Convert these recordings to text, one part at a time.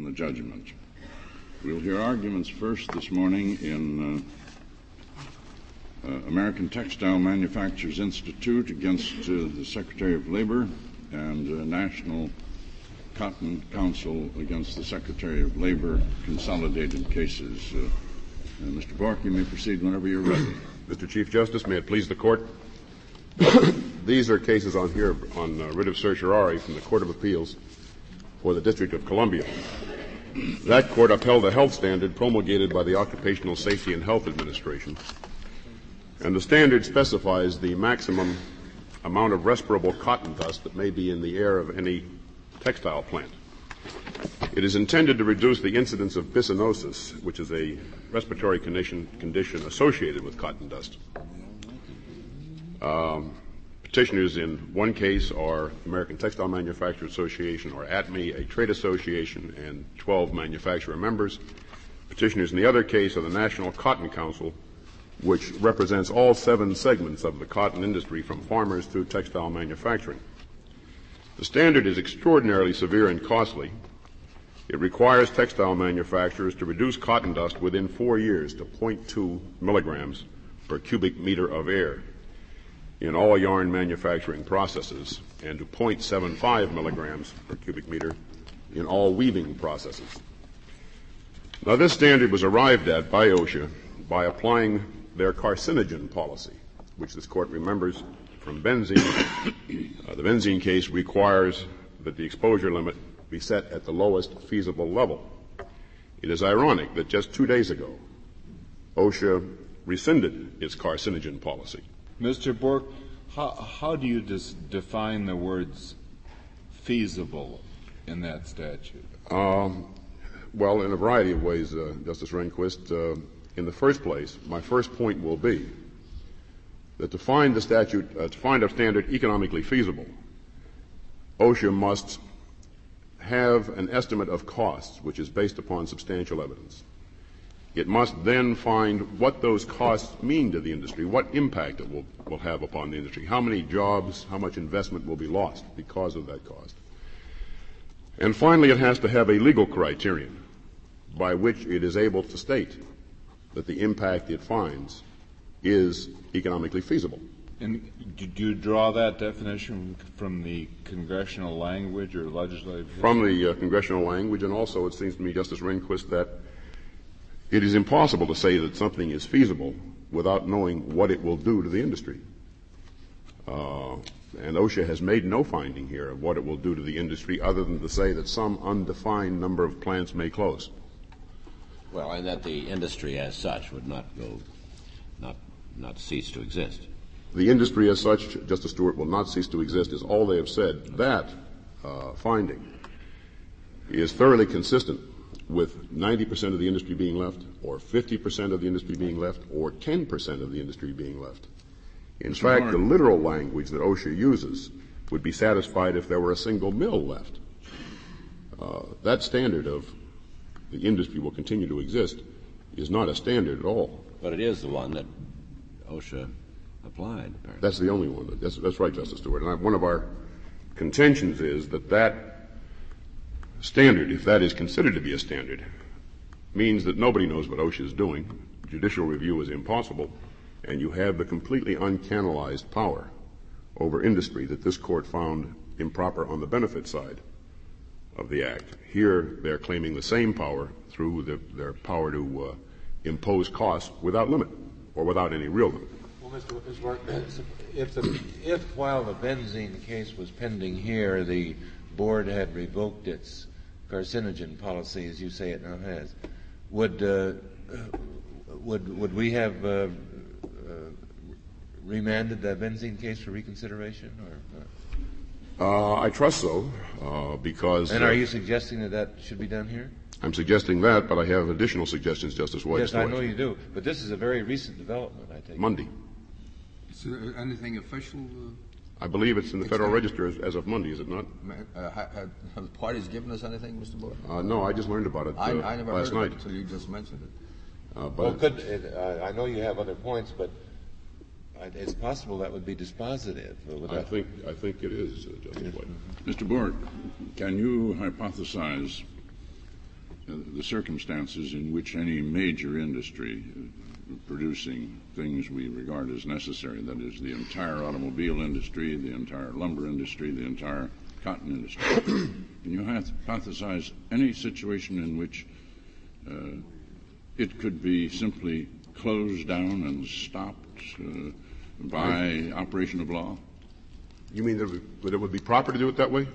the judgment. We'll hear arguments first this morning in American Textile Manufacturers Institute against the Secretary of Labor and National Cotton Council against the Secretary of Labor, consolidated cases. Mr. Bork, you may proceed whenever you're ready. Mr. Chief Justice, may it please the Court. These are cases on writ of certiorari from the Court of Appeals for the District of Columbia. That court upheld the health standard promulgated by the Occupational Safety and Health Administration, and the standard specifies the maximum amount of respirable cotton dust that may be in the air of any textile plant. It is intended to reduce the incidence of bisonosis, which is a respiratory condition associated with cotton dust. Petitioners in one case are American Textile Manufacturers Association, or ATME, a trade association, and 12 manufacturer members. Petitioners in the other case are the National Cotton Council, which represents all 7 segments of the cotton industry, from farmers through textile manufacturing. The standard is extraordinarily severe and costly. It requires textile manufacturers to reduce cotton dust within 4 years to 0.2 milligrams per cubic meter of air in all yarn manufacturing processes, and to 0.75 milligrams per cubic meter in all weaving processes. Now, this standard was arrived at by OSHA by applying their carcinogen policy, which this Court remembers from benzene. The benzene case requires that the exposure limit be set at the lowest feasible level. It is ironic that just 2 days ago, OSHA rescinded its carcinogen policy. Mr. Bork, how do you define the words feasible in that statute? Well, in a variety of ways, Justice Rehnquist. In the first place, my first point will be that to find the statute, to find a standard economically feasible, OSHA must have an estimate of costs which is based upon substantial evidence. It must then find what those costs mean to the industry, what impact it will have upon the industry, how many jobs, how much investment will be lost because of that cost. And finally, it has to have a legal criterion by which it is able to state that the impact it finds is economically feasible. And do you draw that definition from the congressional language or legislative history? From the congressional language, and also it seems to me, Justice Rehnquist, that it is impossible to say that something is feasible without knowing what it will do to the industry. And OSHA has made no finding here of what it will do to the industry other than to say that some undefined number of plants may close. Well, and that the industry as such would not cease to exist. The industry as such, Justice Stewart, will not cease to exist is all they have said. That finding is thoroughly consistent with 90% of the industry being left, or 50% of the industry being left, or 10% of the industry being left. In fact, the literal language that OSHA uses would be satisfied if there were a single mill left. That standard of the industry will continue to exist is not a standard at all. But it is the one that OSHA applied, apparently. That's the only one. That's right, Justice Stewart. And one of our contentions is that standard, if that is considered to be a standard, means that nobody knows what OSHA is doing. Judicial review is impossible, and you have the completely uncanalized power over industry that this Court found improper on the benefit side of the Act. Here, they're claiming the same power through their power to impose costs without limit, or without any real limit. Well, Mr. Bork, if while the benzene case was pending here, the Board had revoked its carcinogen policy, as you say it now has, would we have remanded the benzene case for reconsideration, or? I trust so, because. And are you suggesting that should be done here? I'm suggesting that, but I have additional suggestions, Justice White. Yes, I know you do. But this is a very recent development, I take Monday. Is there anything official? I believe it's in the Federal Register as of Monday, is it not? Have the parties given us anything, Mr. Bork? No, I just learned about it I never last heard night. of it until you just mentioned it. Well, I know you have other points, but it's possible that would be dispositive. I think it is, Justice White. Mr. Bork, can you hypothesize the circumstances in which any major industry producing things we regard as necessary, that is, the entire automobile industry, the entire lumber industry, the entire cotton industry. Can you hypothesize any situation in which it could be simply closed down and stopped by operation of law? You mean that it would be proper to do it that way?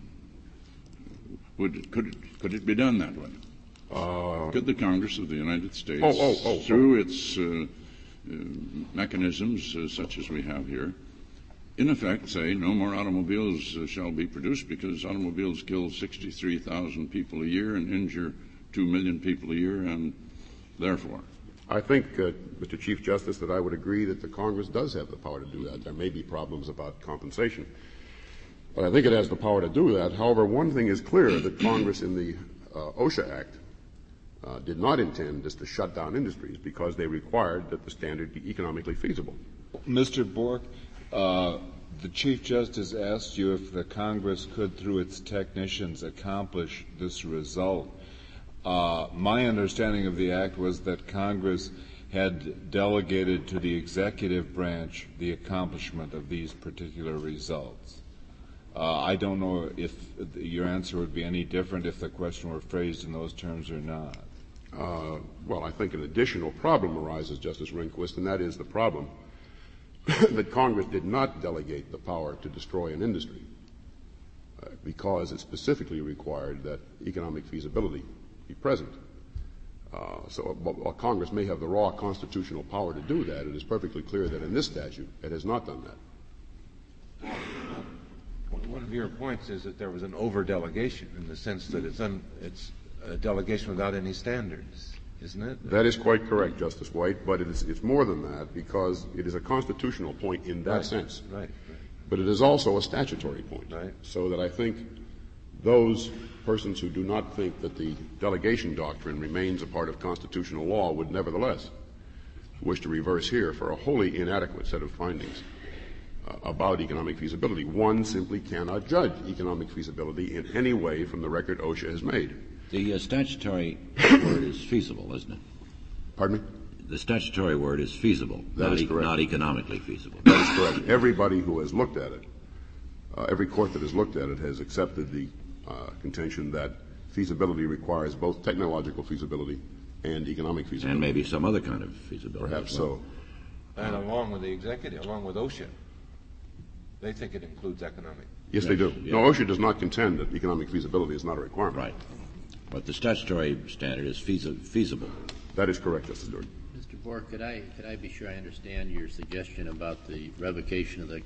Could it be done that way? Could the Congress of the United States, through its mechanisms such as we have here, in effect say no more automobiles shall be produced because automobiles kill 63,000 people a year and injure 2 million people a year, and therefore? I think, Mr. Chief Justice, that I would agree that the Congress does have the power to do that. There may be problems about compensation, but I think it has the power to do that. However, one thing is clear, that Congress in the OSHA Act did not intend just to shut down industries because they required that the standard be economically feasible. Mr. Bork, the Chief Justice asked you if the Congress could, through its technicians, accomplish this result. My understanding of the Act was that Congress had delegated to the executive branch the accomplishment of these particular results. I don't know if your answer would be any different if the question were phrased in those terms or not. Well, I think an additional problem arises, Justice Rehnquist, and that is the problem that Congress did not delegate the power to destroy an industry because it specifically required that economic feasibility be present. So while Congress may have the raw constitutional power to do that, it is perfectly clear that in this statute it has not done that. One of your points is that there was an over-delegation in the sense that it's a delegation without any standards, isn't it? That is quite correct, Justice White, but it's more than that because it is a constitutional point in that sense. Right. But it is also a statutory point. Right. So that I think those persons who do not think that the delegation doctrine remains a part of constitutional law would nevertheless wish to reverse here for a wholly inadequate set of findings about economic feasibility. One simply cannot judge economic feasibility in any way from the record OSHA has made. The statutory word is feasible, isn't it? Pardon me? The statutory word is feasible, That is correct. not economically feasible. That is correct. Everybody who has looked at it, every court that has looked at it has accepted the contention that feasibility requires both technological feasibility and economic feasibility. And maybe some other kind of feasibility. Perhaps as well. so. And along with the executive, along with OSHA, they think it includes economic. Yes, they do. Yeah. No, OSHA does not contend that economic feasibility is not a requirement. Right. But the statutory standard is feasible. That is correct, Justice Jordan. Mr. Bork, could I be sure I understand your suggestion about the revocation of the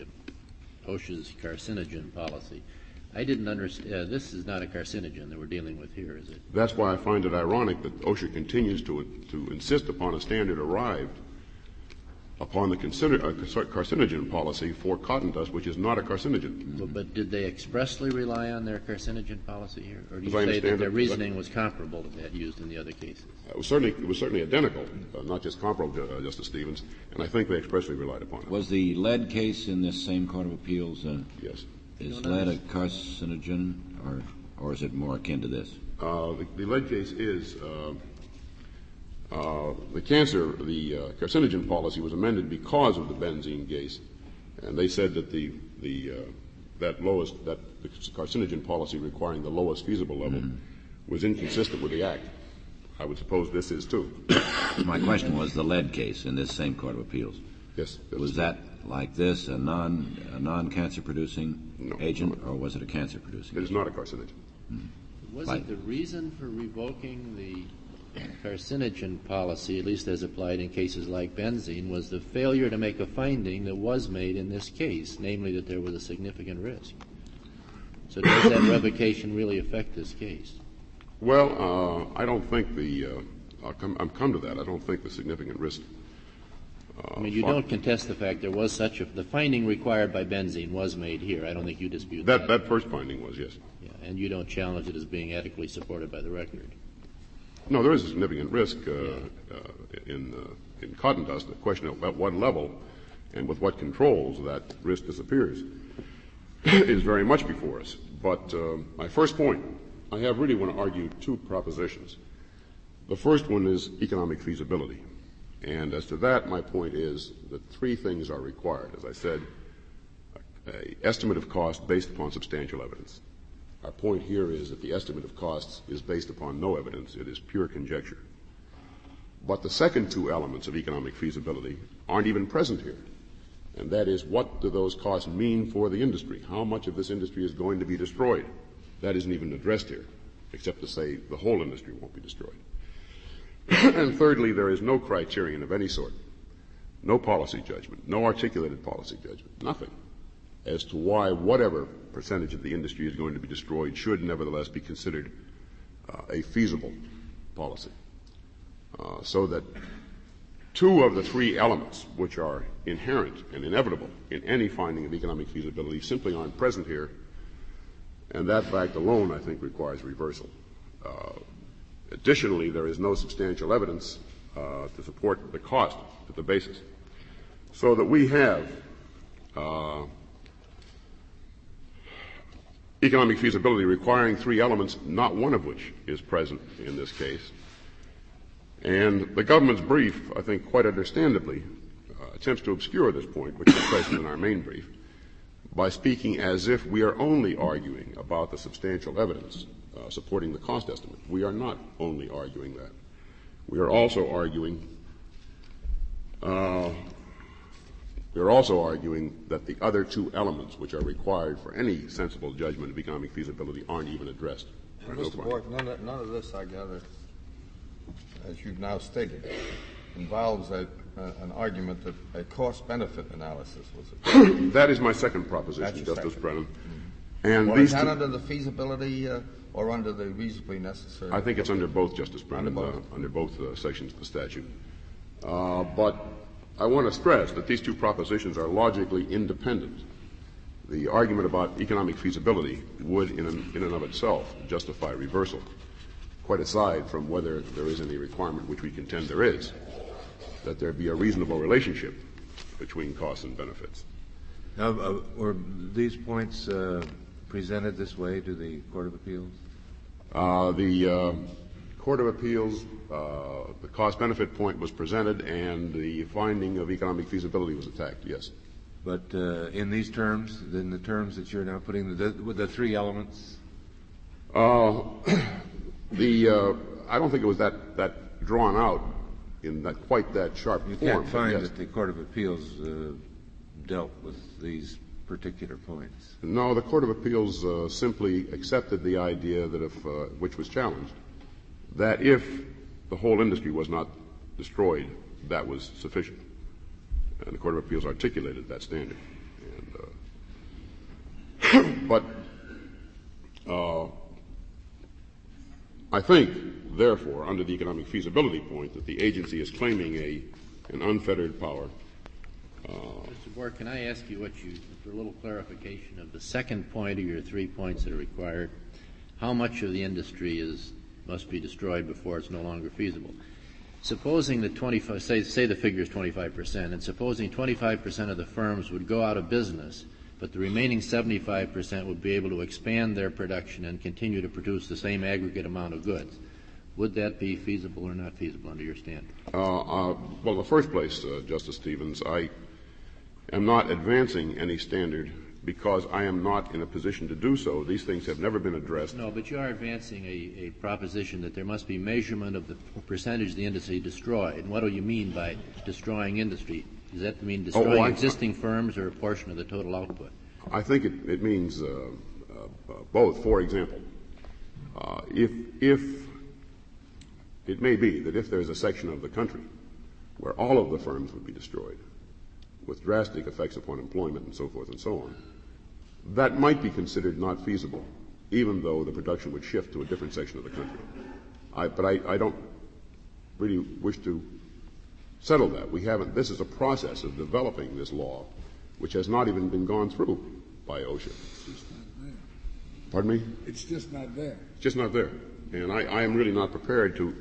OSHA's carcinogen policy? I didn't understand. This is not a carcinogen that we're dealing with here, is it? That's why I find it ironic that OSHA continues to insist upon a standard arrived upon the carcinogen policy for cotton dust, which is not a carcinogen. Well, but did they expressly rely on their carcinogen policy here? Or do you As I say that understand their it, reasoning was comparable to that used in the other cases? It was certainly identical, not just comparable, Justice Stevens, and I think they expressly relied upon it. Was the lead case in this same Court of Appeals, Yes. is lead a carcinogen, or is it more akin to this? The lead case is the carcinogen policy was amended because of the benzene case, and they said that the carcinogen policy requiring the lowest feasible level was inconsistent with the Act. I would suppose this is too. My question was the lead case in this same Court of Appeals. Yes. Was that like this, a non-cancer producing agent, or was it a cancer producing It is not a carcinogen. Was Right. it the reason for revoking the carcinogen policy, at least as applied in cases like benzene, was the failure to make a finding that was made in this case, namely that there was a significant risk? So does that revocation really affect this case? Well, I don't think I'll come to that. I don't think the significant risk. I mean, you don't contest the fact there was the finding required by benzene was made here. I don't think you dispute that. That first finding was, yes. Yeah, and you don't challenge it as being adequately supported by the record. No, there is a significant risk in cotton dust. The question of at what level and with what controls that risk disappears is very much before us. But my first point I really want to argue two propositions. The first one is economic feasibility. And as to that, my point is that three things are required. As I said, an estimate of cost based upon substantial evidence. Our point here is that the estimate of costs is based upon no evidence. It is pure conjecture. But the second two elements of economic feasibility aren't even present here. And that is, what do those costs mean for the industry? How much of this industry is going to be destroyed? That isn't even addressed here, except to say the whole industry won't be destroyed. And thirdly, there is no criterion of any sort, no policy judgment, no articulated policy judgment, nothing, as to why whatever percentage of the industry is going to be destroyed should nevertheless be considered a feasible policy. So that two of the three elements which are inherent and inevitable in any finding of economic feasibility simply aren't present here, and that fact alone, I think, requires reversal. Additionally, there is no substantial evidence to support the cost at the basis, so that we have economic feasibility requiring three elements, not one of which is present in this case. And the government's brief, I think quite understandably, attempts to obscure this point, which is present in our main brief, by speaking as if we are only arguing about the substantial evidence supporting the cost estimate. We are not only arguing that. We are also arguing that the other two elements which are required for any sensible judgment of economic feasibility aren't even addressed. Mr. Bork, none of this, I gather, as you've now stated, involves an argument that a cost-benefit analysis was That is my second proposition, Justice Brennan. And well, these is that under the feasibility or under the reasonably necessary? I think it's under both, Justice Brennan, Under both sections of the statute. But I want to stress that these two propositions are logically independent. The argument about economic feasibility would, in and of itself, justify reversal, quite aside from whether there is any requirement, which we contend there is, that there be a reasonable relationship between costs and benefits. Now, were these points presented this way to the Court of Appeals? The Court of Appeals, the cost-benefit point was presented, and the finding of economic feasibility was attacked, yes. But in these terms, in the terms that you're now putting, with the three elements? I don't think it was that drawn out in that quite that sharp You form. can't find yes. that the Court of Appeals dealt with these particular points. No, the Court of Appeals simply accepted the idea that which was challenged, that if the whole industry was not destroyed, that was sufficient. And the Court of Appeals articulated that standard. But I think, therefore, under the economic feasibility point, that the agency is claiming an unfettered power. Mr. Bork, can I ask you for a little clarification of the second point of your 3 points that are required? How much of the industry must be destroyed before it's no longer feasible? Supposing that say the figure is 25%, and supposing 25% of the firms would go out of business, but the remaining 75% would be able to expand their production and continue to produce the same aggregate amount of goods, would that be feasible or not feasible under your standard? Well, in the first place, Justice Stevens, I am not advancing any standard because I am not in a position to do so. These things have never been addressed. No, but you are advancing a proposition that there must be measurement of the percentage of the industry destroyed. And what do you mean by destroying industry? Does that mean destroying existing firms or a portion of the total output? I think it means both. For example, if it may be that if there's a section of the country where all of the firms would be destroyed, with drastic effects upon employment and so forth and so on, that might be considered not feasible, even though the production would shift to a different section of the country. But I don't really wish to settle that. This is a process of developing this law, which has not even been gone through by OSHA. It's just not there. Pardon me? It's just not there. It's just not there. And I am really not prepared to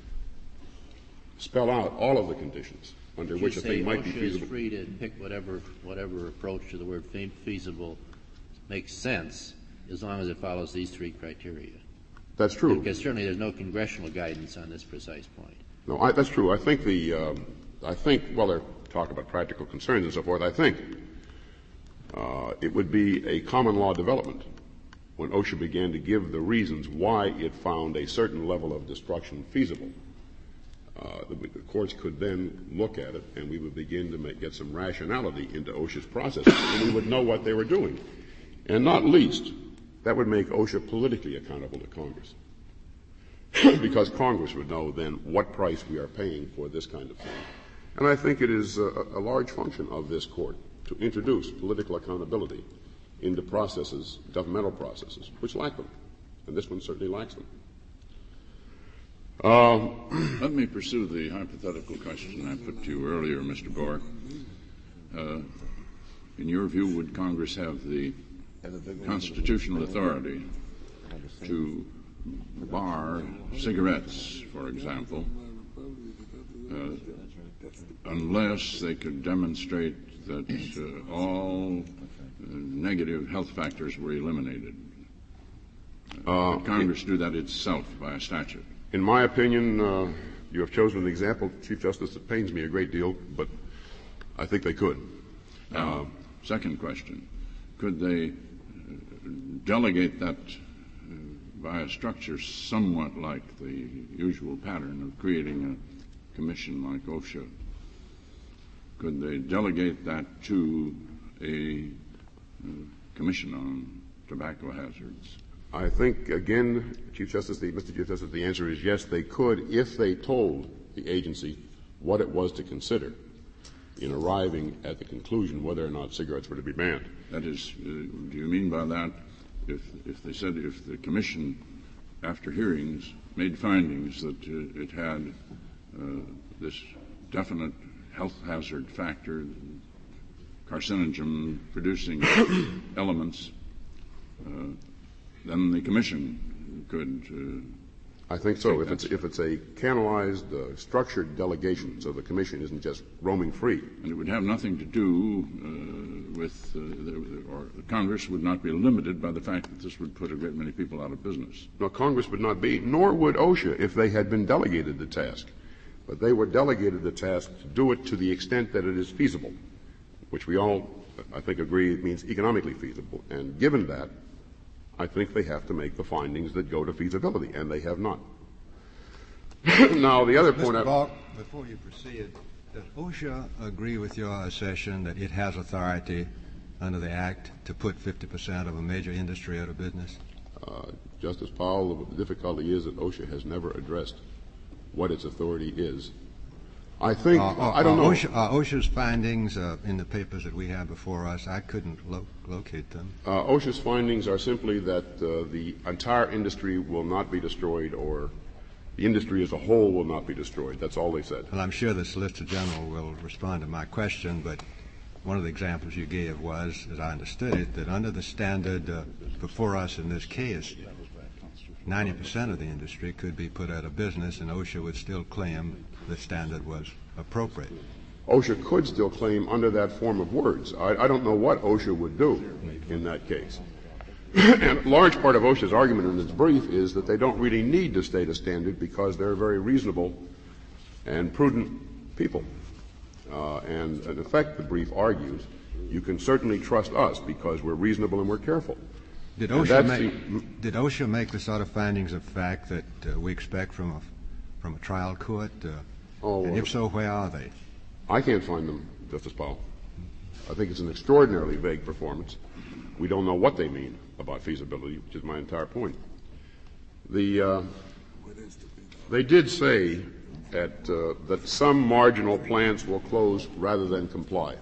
spell out all of the conditions under which a thing might be feasible. OSHA is free to pick whatever approach to the word feasible makes sense as long as it follows these three criteria. That's true. Because certainly there's no congressional guidance on this precise point. No, that's true. I think well, they're talking about practical concerns and so forth. I think it would be a common law development when OSHA began to give the reasons why it found a certain level of destruction feasible. The courts could then look at it, and we would begin to get some rationality into OSHA's processes, and we would know what they were doing. And not least, that would make OSHA politically accountable to Congress. Because Congress would know then what price we are paying for this kind of thing. And I think it is a large function of this court to introduce political accountability into processes, governmental processes, which lack them. And this one certainly lacks them. Let me pursue the hypothetical question I put to you earlier, Mr. Bork. In your view, would Congress have the constitutional authority to bar cigarettes, for example, unless they could demonstrate that all negative health factors were eliminated? Could Congress do that itself by a statute? In my opinion, you have chosen an example, Chief Justice, that pains me a great deal, but I think they could. Second question, could they delegate that by a structure somewhat like the usual pattern of creating a commission like OSHA? Could they delegate that to a commission on tobacco hazards? I think, again, Mr. Chief Justice, the answer is yes, they could if they told the agency what it was to consider in arriving at the conclusion whether or not cigarettes were to be banned. That is, do you mean by that if they said if the commission, after hearings, made findings that it had this definite health hazard factor, carcinogen-producing elements, then the commission could. I think so. If it's a canalized, structured delegation, so the commission isn't just roaming free, and it would have nothing to do with, or Congress would not be limited by the fact that this would put a great many people out of business. No, Congress would not be, nor would OSHA if they had been delegated the task. But they were delegated the task to do it to the extent that it is feasible, which we all, I think, agree means economically feasible. And given that, I think they have to make the findings that go to feasibility, and they have not. Now, the other point... Mr. Bork, before you proceed, does OSHA agree with your assertion that it has authority under the Act to put 50% of a major industry out of business? Justice Powell, the difficulty is that OSHA has never addressed what its authority is. I think, I don't know. OSHA's findings in the papers that we have before us, I couldn't locate them. OSHA's findings are simply that the entire industry will not be destroyed, or the industry as a whole will not be destroyed. That's all they said. Well, I'm sure the Solicitor General will respond to my question, but one of the examples you gave was, as I understood it, that under the standard before us in this case, 90% of the industry could be put out of business, and OSHA would still claim the standard was appropriate. OSHA could still claim under that form of words. I don't know what OSHA would do in that case. And a large part of OSHA's argument in its brief is that they don't really need to state a standard because they're very reasonable and prudent people. And in effect, the brief argues, you can certainly trust us because we're reasonable and we're careful. Did OSHA make the sort of findings of fact that we expect from a trial court? And if so, where are they? I can't find them, Justice Powell. I think it's an extraordinarily vague performance. We don't know what they mean about feasibility, which is my entire point. They did say that some marginal plants will close rather than comply.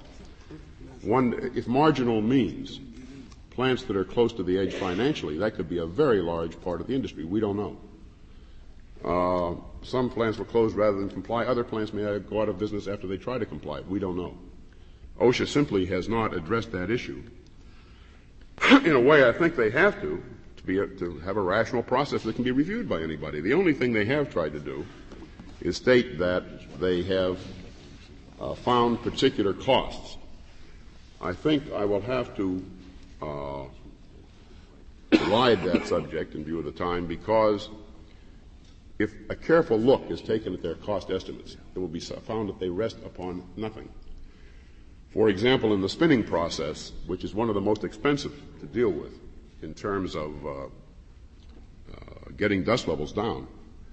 If marginal means plants that are close to the edge financially, that could be a very large part of the industry. We don't know. Some plants will close rather than comply. Other plants may go out of business after they try to comply. We don't know. OSHA simply has not addressed that issue. In a way, I think they have to have a rational process that can be reviewed by anybody. The only thing they have tried to do is state that they have found particular costs. I think I will have to lied that subject in view of the time because if a careful look is taken at their cost estimates, it will be found that they rest upon nothing. For example, in the spinning process, which is one of the most expensive to deal with in terms of getting dust levels down,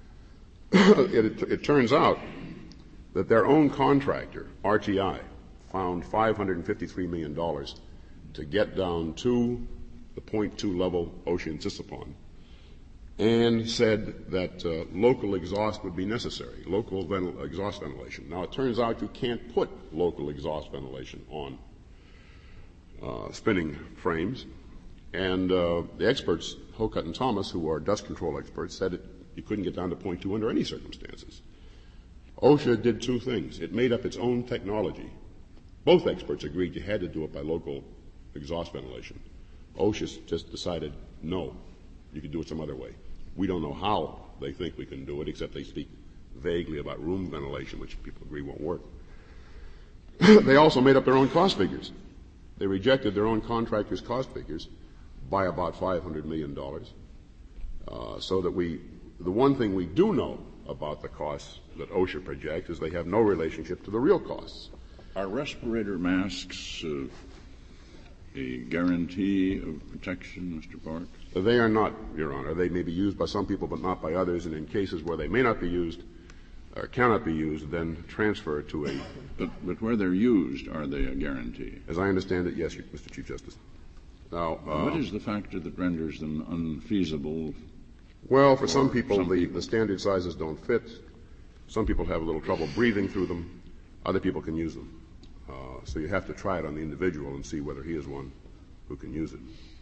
it turns out that their own contractor, RTI, found $553 million to get down to the 0.2 level OSHA insists upon, and said that local exhaust would be necessary, local exhaust ventilation. Now, it turns out you can't put local exhaust ventilation on spinning frames, and the experts, Hokut and Thomas, who are dust control experts, said you couldn't get down to 0.2 under any circumstances. OSHA did two things. It made up its own technology. Both experts agreed you had to do it by local exhaust ventilation. OSHA just decided, no, you can do it some other way. We don't know how they think we can do it, except they speak vaguely about room ventilation, which people agree won't work. They also made up their own cost figures. They rejected their own contractors' cost figures by about $500 million, so that the one thing we do know about the costs that OSHA projects is they have no relationship to the real costs. Are respirator masks a guarantee of protection, Mr. Bork? They are not, Your Honor. They may be used by some people but not by others, and in cases where they may not be used or cannot be used, then transfer to a... But where they're used, are they a guarantee? As I understand it, yes, Mr. Chief Justice. Now, what is the factor that renders them unfeasible? Well, for some people, the standard sizes don't fit. Some people have a little trouble breathing through them. Other people can use them. So you have to try it on the individual and see whether he is one who can use it.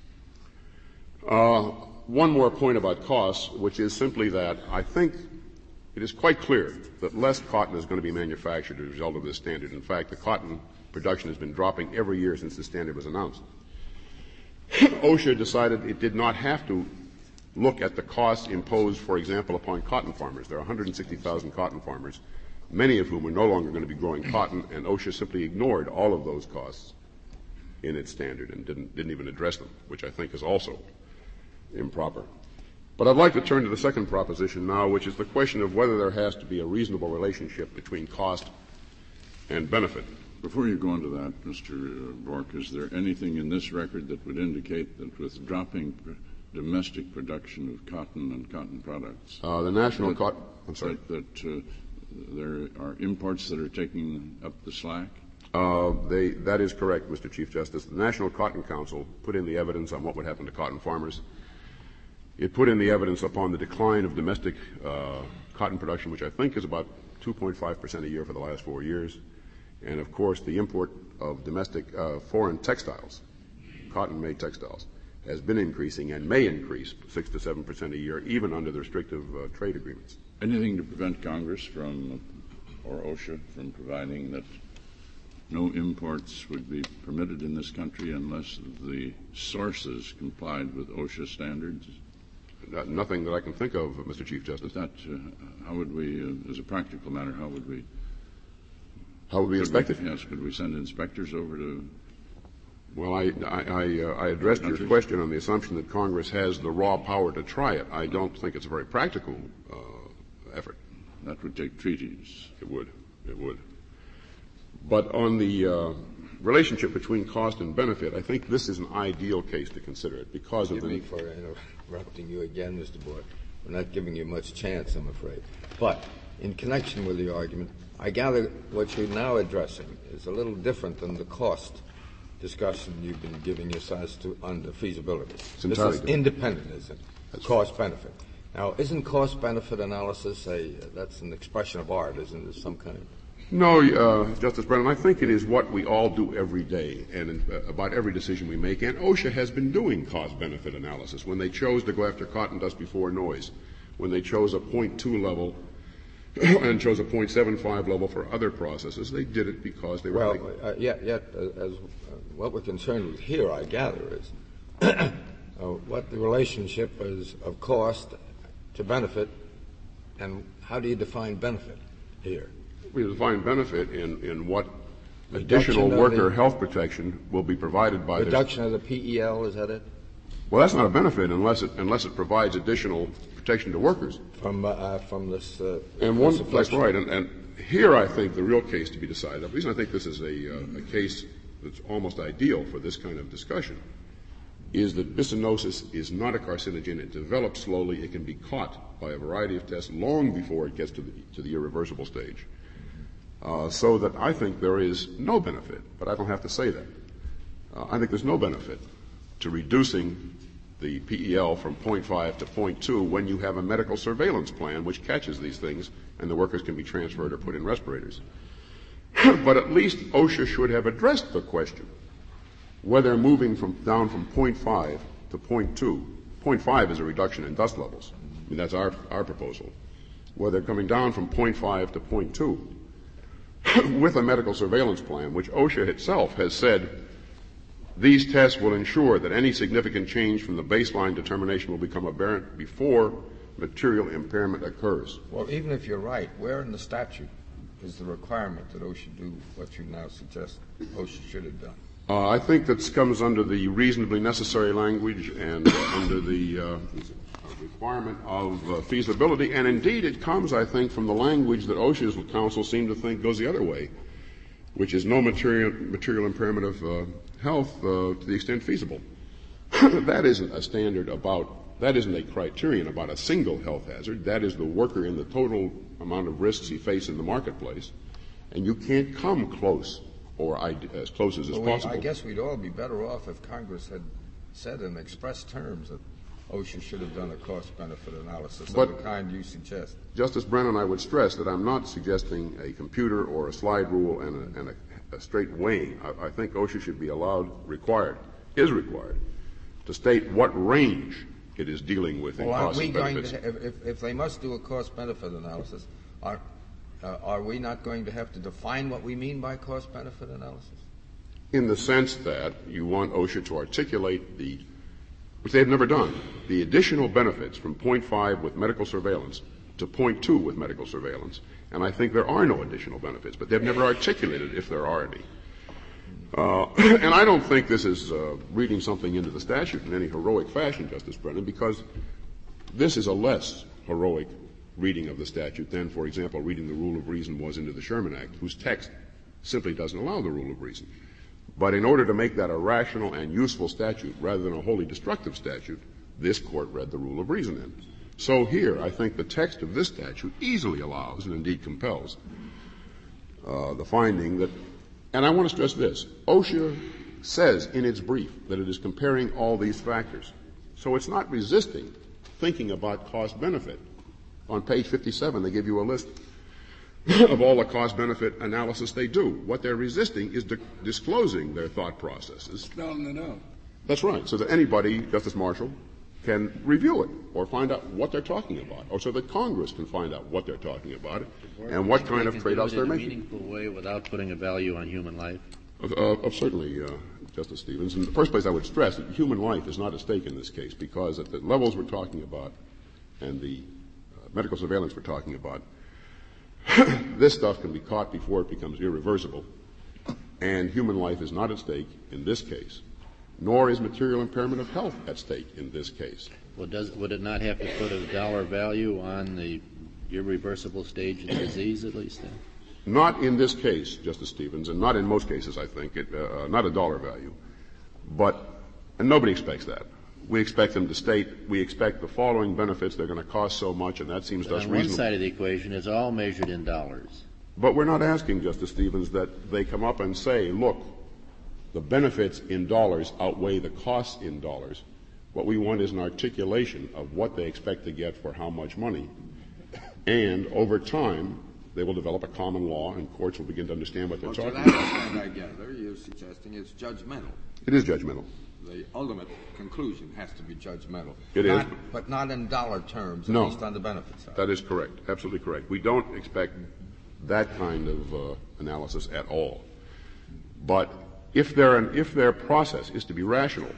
One more point about costs, which is simply that I think it is quite clear that less cotton is going to be manufactured as a result of this standard. In fact, the cotton production has been dropping every year since the standard was announced. OSHA decided it did not have to look at the costs imposed, for example, upon cotton farmers. There are 160,000 cotton farmers, many of whom are no longer going to be growing cotton, and OSHA simply ignored all of those costs in its standard and didn't even address them, which I think is also improper. But I'd like to turn to the second proposition now, which is the question of whether there has to be a reasonable relationship between cost and benefit. Before you go into that, Mr. Bork, is there anything in this record that would indicate that with dropping domestic production of cotton and cotton products, the national cotton, I'm sorry, that there are imports that are taking up the slack? That is correct, Mr. Chief Justice. The National Cotton Council put in the evidence on what would happen to cotton farmers. It put in the evidence upon the decline of domestic cotton production, which I think is about 2.5% a year for the last 4 years. And, of course, the import of domestic foreign textiles, cotton-made textiles, has been increasing and may increase 6 to 7% a year, even under the restrictive trade agreements. Anything to prevent Congress from, or OSHA, from providing that no imports would be permitted in this country unless the sources complied with OSHA standards? Nothing that I can think of, Mr. Chief Justice. That, how would we, as a practical matter, how would we inspect it? Yes, could we send inspectors over to? Well, I addressed your question on the assumption that Congress has the raw power to try it. I don't think it's a very practical effort. That would take treaties. It would. But on the relationship between cost and benefit, I think this is an ideal case to consider it because of the... Forgive me for interrupting you again, Mr. Bork. We're not giving you much chance, I'm afraid. But in connection with the argument, I gather what you're now addressing is a little different than the cost discussion you've been giving your size to on the feasibility. This is independent, isn't it? Cost-benefit. Now, isn't cost-benefit analysis that's an expression of art, isn't it, some kind of... No, Justice Brennan, I think it is what we all do every day and about every decision we make. And OSHA has been doing cost-benefit analysis when they chose to go after cotton dust before noise, when they chose a 0.2 level and chose a 0.75 level for other processes. They did it because they were... what we're concerned with here, I gather, is what the relationship is of cost to benefit, and how do you define benefit here? We define benefit in what additional worker health protection will be provided by reduction of the PEL, is that it? Well, that's not a benefit unless it provides additional protection to workers. From this. That's right. And here I think the real case to be decided. The reason I think this is a case that's almost ideal for this kind of discussion is that bisonosis is not a carcinogen. It develops slowly. It can be caught by a variety of tests long before it gets to the irreversible stage. So that I think there is no benefit, but I don't have to say that. I think there's no benefit to reducing the PEL from 0.5 to 0.2 when you have a medical surveillance plan which catches these things and the workers can be transferred or put in respirators. But at least OSHA should have addressed the question whether moving down from 0.5 to 0.2, 0.5 is a reduction in dust levels. I mean, that's our proposal. Whether coming down from 0.5 to 0.2 with a medical surveillance plan, which OSHA itself has said these tests will ensure that any significant change from the baseline determination will become apparent before material impairment occurs. Well, even if you're right, where in the statute is the requirement that OSHA do what you now suggest OSHA should have done? I think that comes under the reasonably necessary language and under the requirement of feasibility. And indeed, it comes, I think, from the language that OSHA's counsel seem to think goes the other way, which is no material impairment of health to the extent feasible. That isn't a standard that isn't a criterion about a single health hazard. That is the worker in the total amount of risks he faces in the marketplace. And you can't come close or as close as is possible. I guess we'd all be better off if Congress had said in express terms that OSHA should have done a cost-benefit analysis of the kind you suggest. Justice Brennan, I would stress that I'm not suggesting a computer or a slide rule and a straight weighing. I think OSHA should be required to state what range it is dealing with in cost and benefits. If they must do a cost-benefit analysis, are we not going to have to define what we mean by cost-benefit analysis? In the sense that you want OSHA to articulate which they have never done, the additional benefits from 0.5 with medical surveillance to 0.2 with medical surveillance. And I think there are no additional benefits, but they've never articulated if there are any. And I don't think this is reading something into the statute in any heroic fashion, Justice Brennan, because this is a less heroic reading of the statute than, for example, reading the Rule of Reason was into the Sherman Act, whose text simply doesn't allow the Rule of Reason. But in order to make that a rational and useful statute rather than a wholly destructive statute, this Court read the Rule of Reason in. So here, I think the text of this statute easily allows, and indeed compels, the finding that, and I want to stress this, OSHA says in its brief that it is comparing all these factors. So it's not resisting thinking about cost-benefit. On page 57, they give you a list of all the cost-benefit analysis they do. What they're resisting is disclosing their thought processes. Spelling it out. That's right, so that anybody, Justice Marshall, can review it or find out what they're talking about, or so that Congress can find out what they're talking about and what kind of trade-offs they're making. In a meaningful way without putting a value on human life? Certainly, Justice Stevens. In the first place, I would stress that human life is not at stake in this case because at the levels we're talking about and the medical surveillance we're talking about, this stuff can be caught before it becomes irreversible, and human life is not at stake in this case, nor is material impairment of health at stake in this case. Well, would it not have to put a dollar value on the irreversible stage of the disease, at least, then? Not in this case, Justice Stevens, and not in most cases, I think, not a dollar value. And nobody expects that. We expect them to state, we expect the following benefits, they're going to cost so much, and that seems to us reasonable. On one side of the equation, it's all measured in dollars. But we're not asking, Justice Stevens, that they come up and say, look, the benefits in dollars outweigh the costs in dollars. What we want is an articulation of what they expect to get for how much money. And over time, they will develop a common law, and courts will begin to understand what they're talking about. To that extent, I gather, you're suggesting it's judgmental. It is judgmental. The ultimate conclusion has to be judgmental. It is. But not in dollar terms, at No. least on the benefit side. That is correct. Absolutely correct. We don't expect that kind of analysis at all. But if their process is to be rational,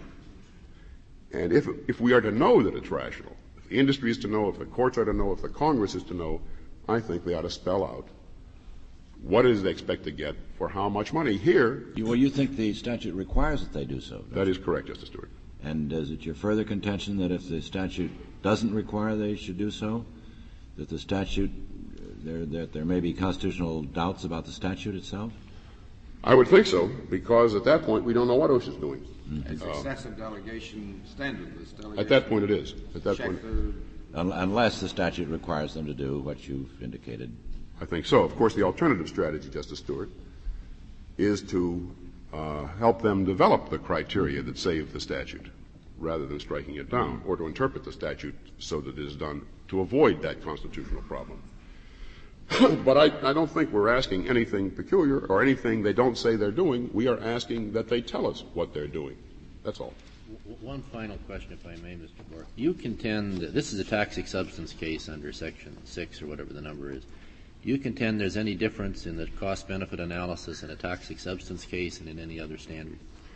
and if we are to know that it's rational, if the industry is to know, if the courts are to know, if the Congress is to know, I think they ought to spell out what it is they expect to get for how much money. Here... Well, you think the statute requires that they do so? That is correct, Justice Stewart. And is it your further contention that if the statute doesn't require they should do so, that the statute, that there may be constitutional doubts about the statute itself? I would think so, because at that point we don't know what OSHA is doing. It's excessive delegation standard. At that point it is. At that point. Unless the statute requires them to do what you've indicated. I think so. Of course, the alternative strategy, Justice Stewart, is to help them develop the criteria that save the statute rather than striking it down, or to interpret the statute so that it is done to avoid that constitutional problem. But I don't think we're asking anything peculiar or anything they don't say they're doing. We are asking that they tell us what they're doing. That's all. One final question, if I may, Mr. Bork. You contend that this is a toxic substance case under Section 6 or whatever the number is. Do you contend there's any difference in the cost-benefit analysis in a toxic substance case and in any other standard?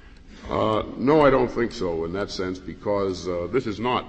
No, I don't think so in that sense, because this is not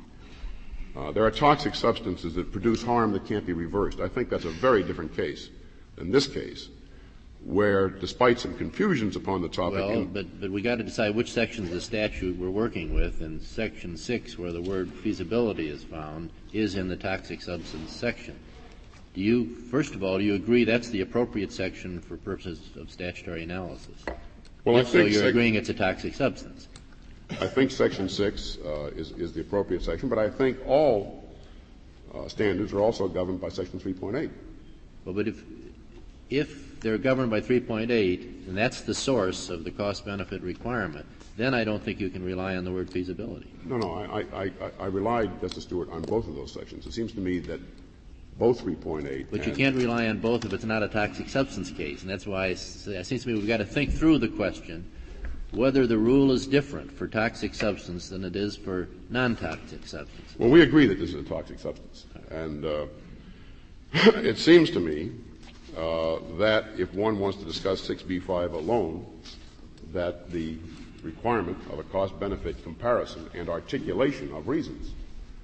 there are toxic substances that produce harm that can't be reversed. I think that's a very different case than this case, where, despite some confusions upon the topic... Well, but we got to decide which sections of the statute we're working with, and Section 6, where the word feasibility is found, is in the toxic substance section. First of all, do you agree that's the appropriate section for purposes of statutory analysis? Well, I think you're agreeing it's a toxic substance. I think Section 6 is the appropriate section, but I think all standards are also governed by Section 3.8. Well, but if they're governed by 3.8, and that's the source of the cost-benefit requirement, then I don't think you can rely on the word feasibility. No, I relied, Justice Stewart, on both of those sections. It seems to me that both 3.8 But you can't rely on both if it's not a toxic substance case, and that's why it seems to me we've got to think through the question whether the rule is different for toxic substance than it is for non-toxic substance. Well, we agree that this is a toxic substance. And it seems to me that if one wants to discuss 6b-5 alone, that the requirement of a cost-benefit comparison and articulation of reasons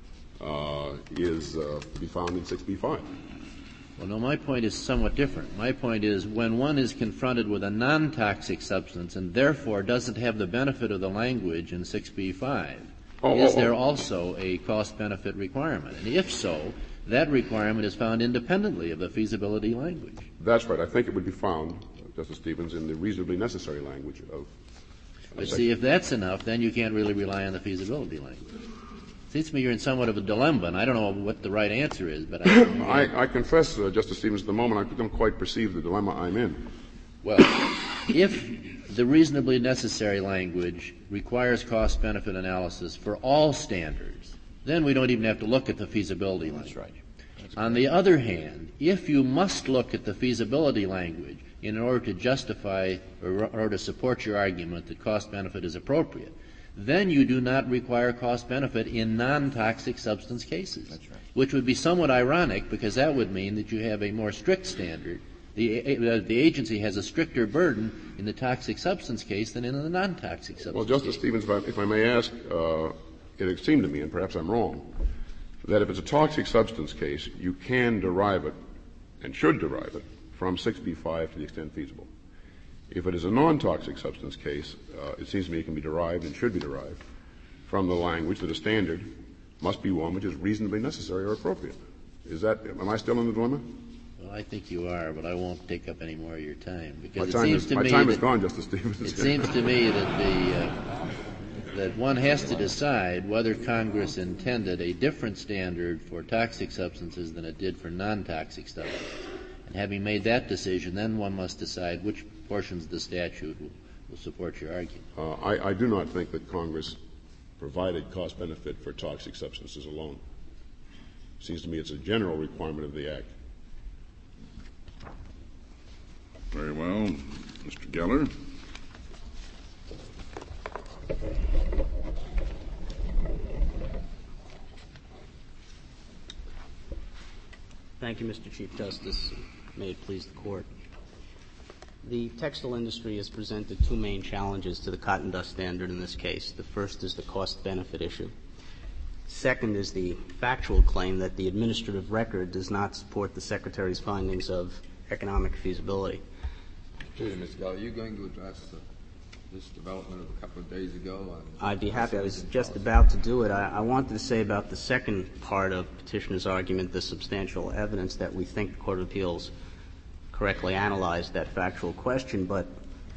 is to be found in 6b-5. Well, no, my point is somewhat different. My point is when one is confronted with a non-toxic substance and therefore doesn't have the benefit of the language in 6b-5, is there also a cost-benefit requirement? And if so, that requirement is found independently of the feasibility language. That's right. I think it would be found, Justice Stevens, in the reasonably necessary language of But see, if that's enough, then you can't really rely on the feasibility language. It seems to me you're in somewhat of a dilemma, and I don't know what the right answer is, but I confess, Justice Stevens, at the moment I don't quite perceive the dilemma I'm in. Well, if the reasonably necessary language requires cost-benefit analysis for all standards, then we don't even have to look at the feasibility language. That's right. On the other hand, if you must look at the feasibility language in order to justify or to support your argument that cost-benefit is appropriate, then you do not require cost-benefit in non-toxic substance cases. That's right. Which would be somewhat ironic, because that would mean that you have a more strict standard. The agency has a stricter burden in the toxic substance case than in the non-toxic substance Well, Justice case. Stevens, if I may ask, it seemed to me, and perhaps I'm wrong, that if it's a toxic substance case, you can derive it and should derive it from 6b-5 to the extent feasible. If it is a non-toxic substance case, it seems to me it can be derived and should be derived from the language that a standard must be one which is reasonably necessary or appropriate. Am I still in the dilemma? Well, I think you are, but I won't take up any more of your time. Because my time is gone, Justice Stevens. It seems to me that that one has to decide whether Congress intended a different standard for toxic substances than it did for non-toxic substances. And having made that decision, then one must decide which portions of the statute will support your argument. I do not think that Congress provided cost-benefit for toxic substances alone. It seems to me it's a general requirement of the Act. Very well. Mr. Geller. Thank you, Mr. Chief Justice. May it please the Court. The textile industry has presented two main challenges to the cotton dust standard in this case. The first is the cost-benefit issue. Second is the factual claim that the administrative record does not support the Secretary's findings of economic feasibility. Excuse me, Mr. Geller, are you going to address this development of a couple of days ago? I'd be happy. I was just about to do it. I wanted to say about the second part of Petitioner's argument, the substantial evidence, that we think the Court of Appeals correctly analyzed that factual question, but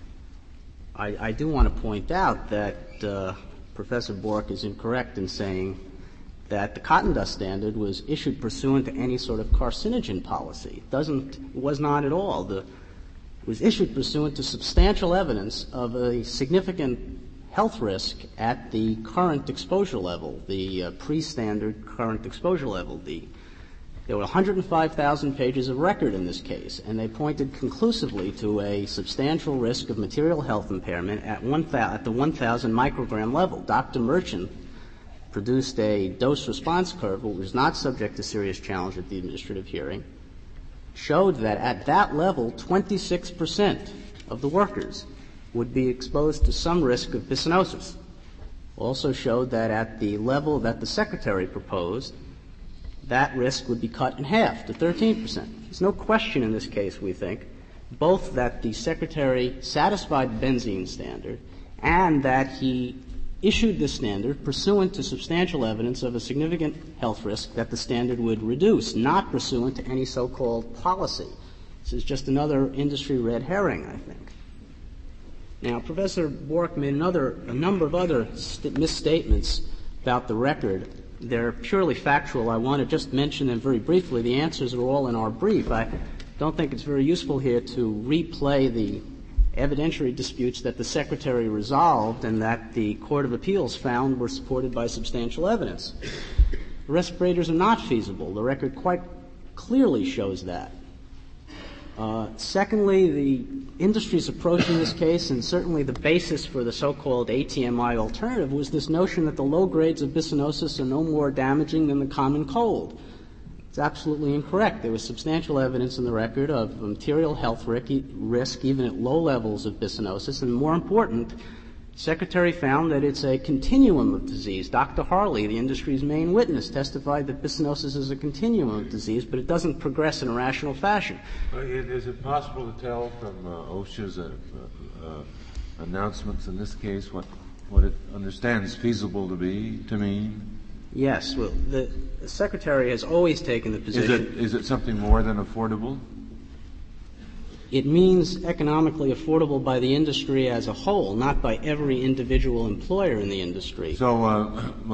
I do want to point out that Professor Bork is incorrect in saying that the cotton dust standard was issued pursuant to any sort of carcinogen policy. It was not at all. It was issued pursuant to substantial evidence of a significant health risk at the current exposure level, the pre-standard current exposure level. There were 105,000 pages of record in this case, and they pointed conclusively to a substantial risk of material health impairment at the 1,000 microgram level. Dr. Merchant produced a dose-response curve, which was not subject to serious challenge at the administrative hearing, showed that at that level, 26% of the workers would be exposed to some risk of bisonosis. Also showed that at the level that the Secretary proposed, that risk would be cut in half to 13%. There's no question in this case, we think, both that the Secretary satisfied the benzene standard and that he issued this standard pursuant to substantial evidence of a significant health risk that the standard would reduce, not pursuant to any so-called policy. This is just another industry red herring, I think. Now, Professor Bork made a number of other misstatements about the record. They're purely factual. I want to just mention them very briefly. The answers are all in our brief. I don't think it's very useful here to replay the evidentiary disputes that the Secretary resolved and that the Court of Appeals found were supported by substantial evidence. Respirators are not feasible. The record quite clearly shows that. Secondly, the industry's approach in this case, and certainly the basis for the so-called ATMI alternative, was this notion that the low grades of bisonosis are no more damaging than the common cold. It's absolutely incorrect. There was substantial evidence in the record of material health risk even at low levels of bisonosis, and more important, the Secretary found that it's a continuum of disease. Dr. Harley, the industry's main witness, testified that bisonosis is a continuum of disease, but it doesn't progress in a rational fashion. Is it possible to tell from OSHA's announcements in this case what it understands feasible to mean? Yes. Well, the Secretary has always taken the position. Is it something more than affordable? It means economically affordable by the industry as a whole, not by every individual employer in the industry. So,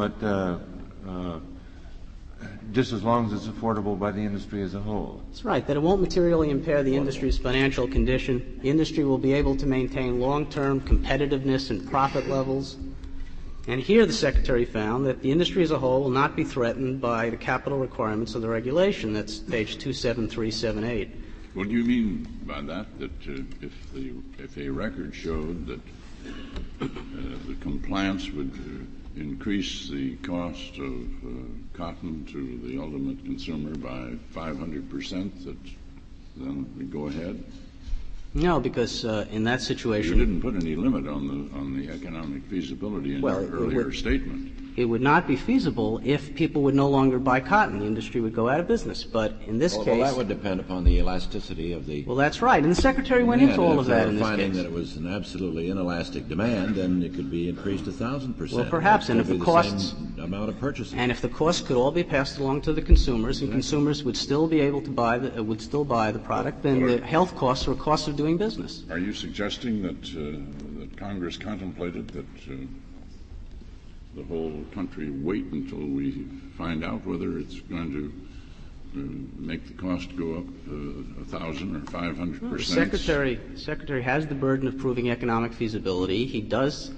just as long as it's affordable by the industry as a whole. That's right, that it won't materially impair the industry's financial condition. The industry will be able to maintain long-term competitiveness and profit levels. And here the Secretary found that the industry as a whole will not be threatened by the capital requirements of the regulation. That's page 27378. What do you mean by that? That if a record showed that the compliance would increase the cost of cotton to the ultimate consumer by 500%, that then we go ahead? No, because in that situation, you didn't put any limit on the economic feasibility in your earlier statement. It would not be feasible if people would no longer buy cotton. The industry would go out of business. But in this case, well, that would depend upon the elasticity of the. Well, that's right, and the Secretary went into all of that in this case. Finding that it was an absolutely inelastic demand, then it could be increased 1,000%. Well, perhaps, and if the costs amount of purchasing, and if the costs could all be passed along to the consumers, and consumers would still be able to buy the product, then the health costs are costs of doing business. Are you suggesting that Congress contemplated that the whole country wait until we find out whether it's going to make the cost go up 1,000 or 500%? The Secretary has the burden of proving economic feasibility. He does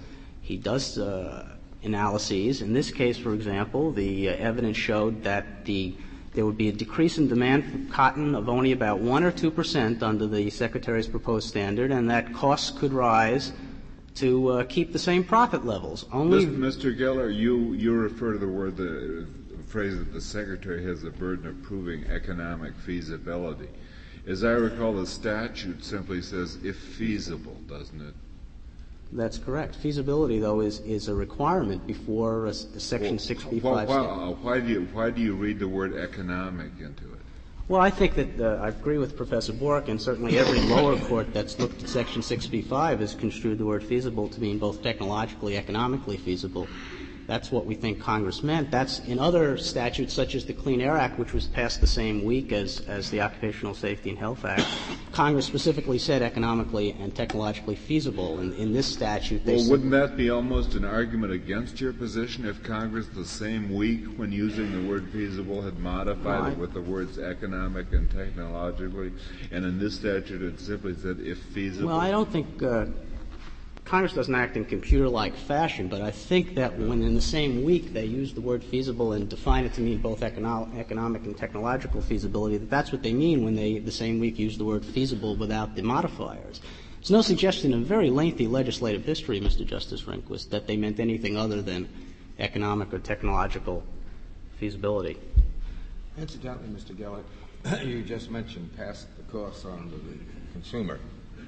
analyses. In this case, for example, the evidence showed that there would be a decrease in demand for cotton of only about 1 or 2% under the Secretary's proposed standard, and that costs could rise to keep the same profit levels. Mr. Geller, you refer to the phrase that the Secretary has the burden of proving economic feasibility. As I recall, the statute simply says if feasible, doesn't it? That's correct. Feasibility, though, is a requirement before a Section 6b5 Why do you read the word economic into it? Well, I think that I agree with Professor Bork, and certainly every lower court that's looked at Section 6b-5 has construed the word feasible to mean both technologically, economically feasible. That's what we think Congress meant. That's in other statutes, such as the Clean Air Act, which was passed the same week as the Occupational Safety and Health Act. Congress specifically said economically and technologically feasible. In this statute, they Well, wouldn't that be almost an argument against your position if Congress the same week, when using the word feasible, had modified it with the words economic and technologically, and in this statute it simply said if feasible? Well, I don't think Congress doesn't act in computer-like fashion, but I think that when in the same week they use the word feasible and define it to mean both economic and technological feasibility, that's what they mean when they the same week use the word feasible without the modifiers. There's no suggestion in very lengthy legislative history, Mr. Justice Rehnquist, that they meant anything other than economic or technological feasibility. Incidentally, Mr. Gellert, you just mentioned pass the cost on to the consumer.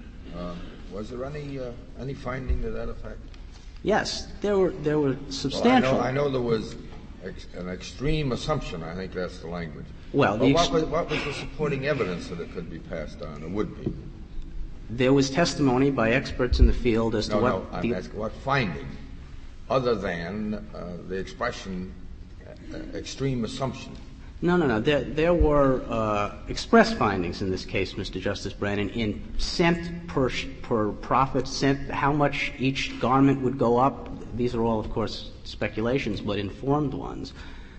Was there any finding to that effect? Yes, there were substantial. Well, I know there was an extreme assumption. I think that's the language. Well, what was the supporting evidence that it could be passed on, or would be? There was testimony by experts in the field as to what. No, I'm asking what finding, other than the expression extreme assumption. No. There were express findings in this case, Mr. Justice Brennan, in cent per profit, cent, how much each garment would go up. These are all, of course, speculations, but informed ones.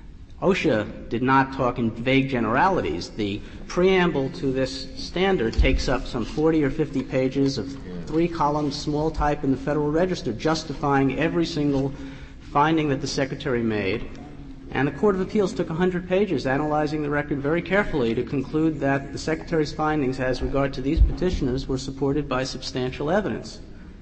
OSHA did not talk in vague generalities. The preamble to this standard takes up some 40 or 50 pages of 3 columns, small type in the Federal Register, justifying every single finding that the Secretary made. And the Court of Appeals took 100 pages analyzing the record very carefully to conclude that the Secretary's findings as regard to these petitioners were supported by substantial evidence.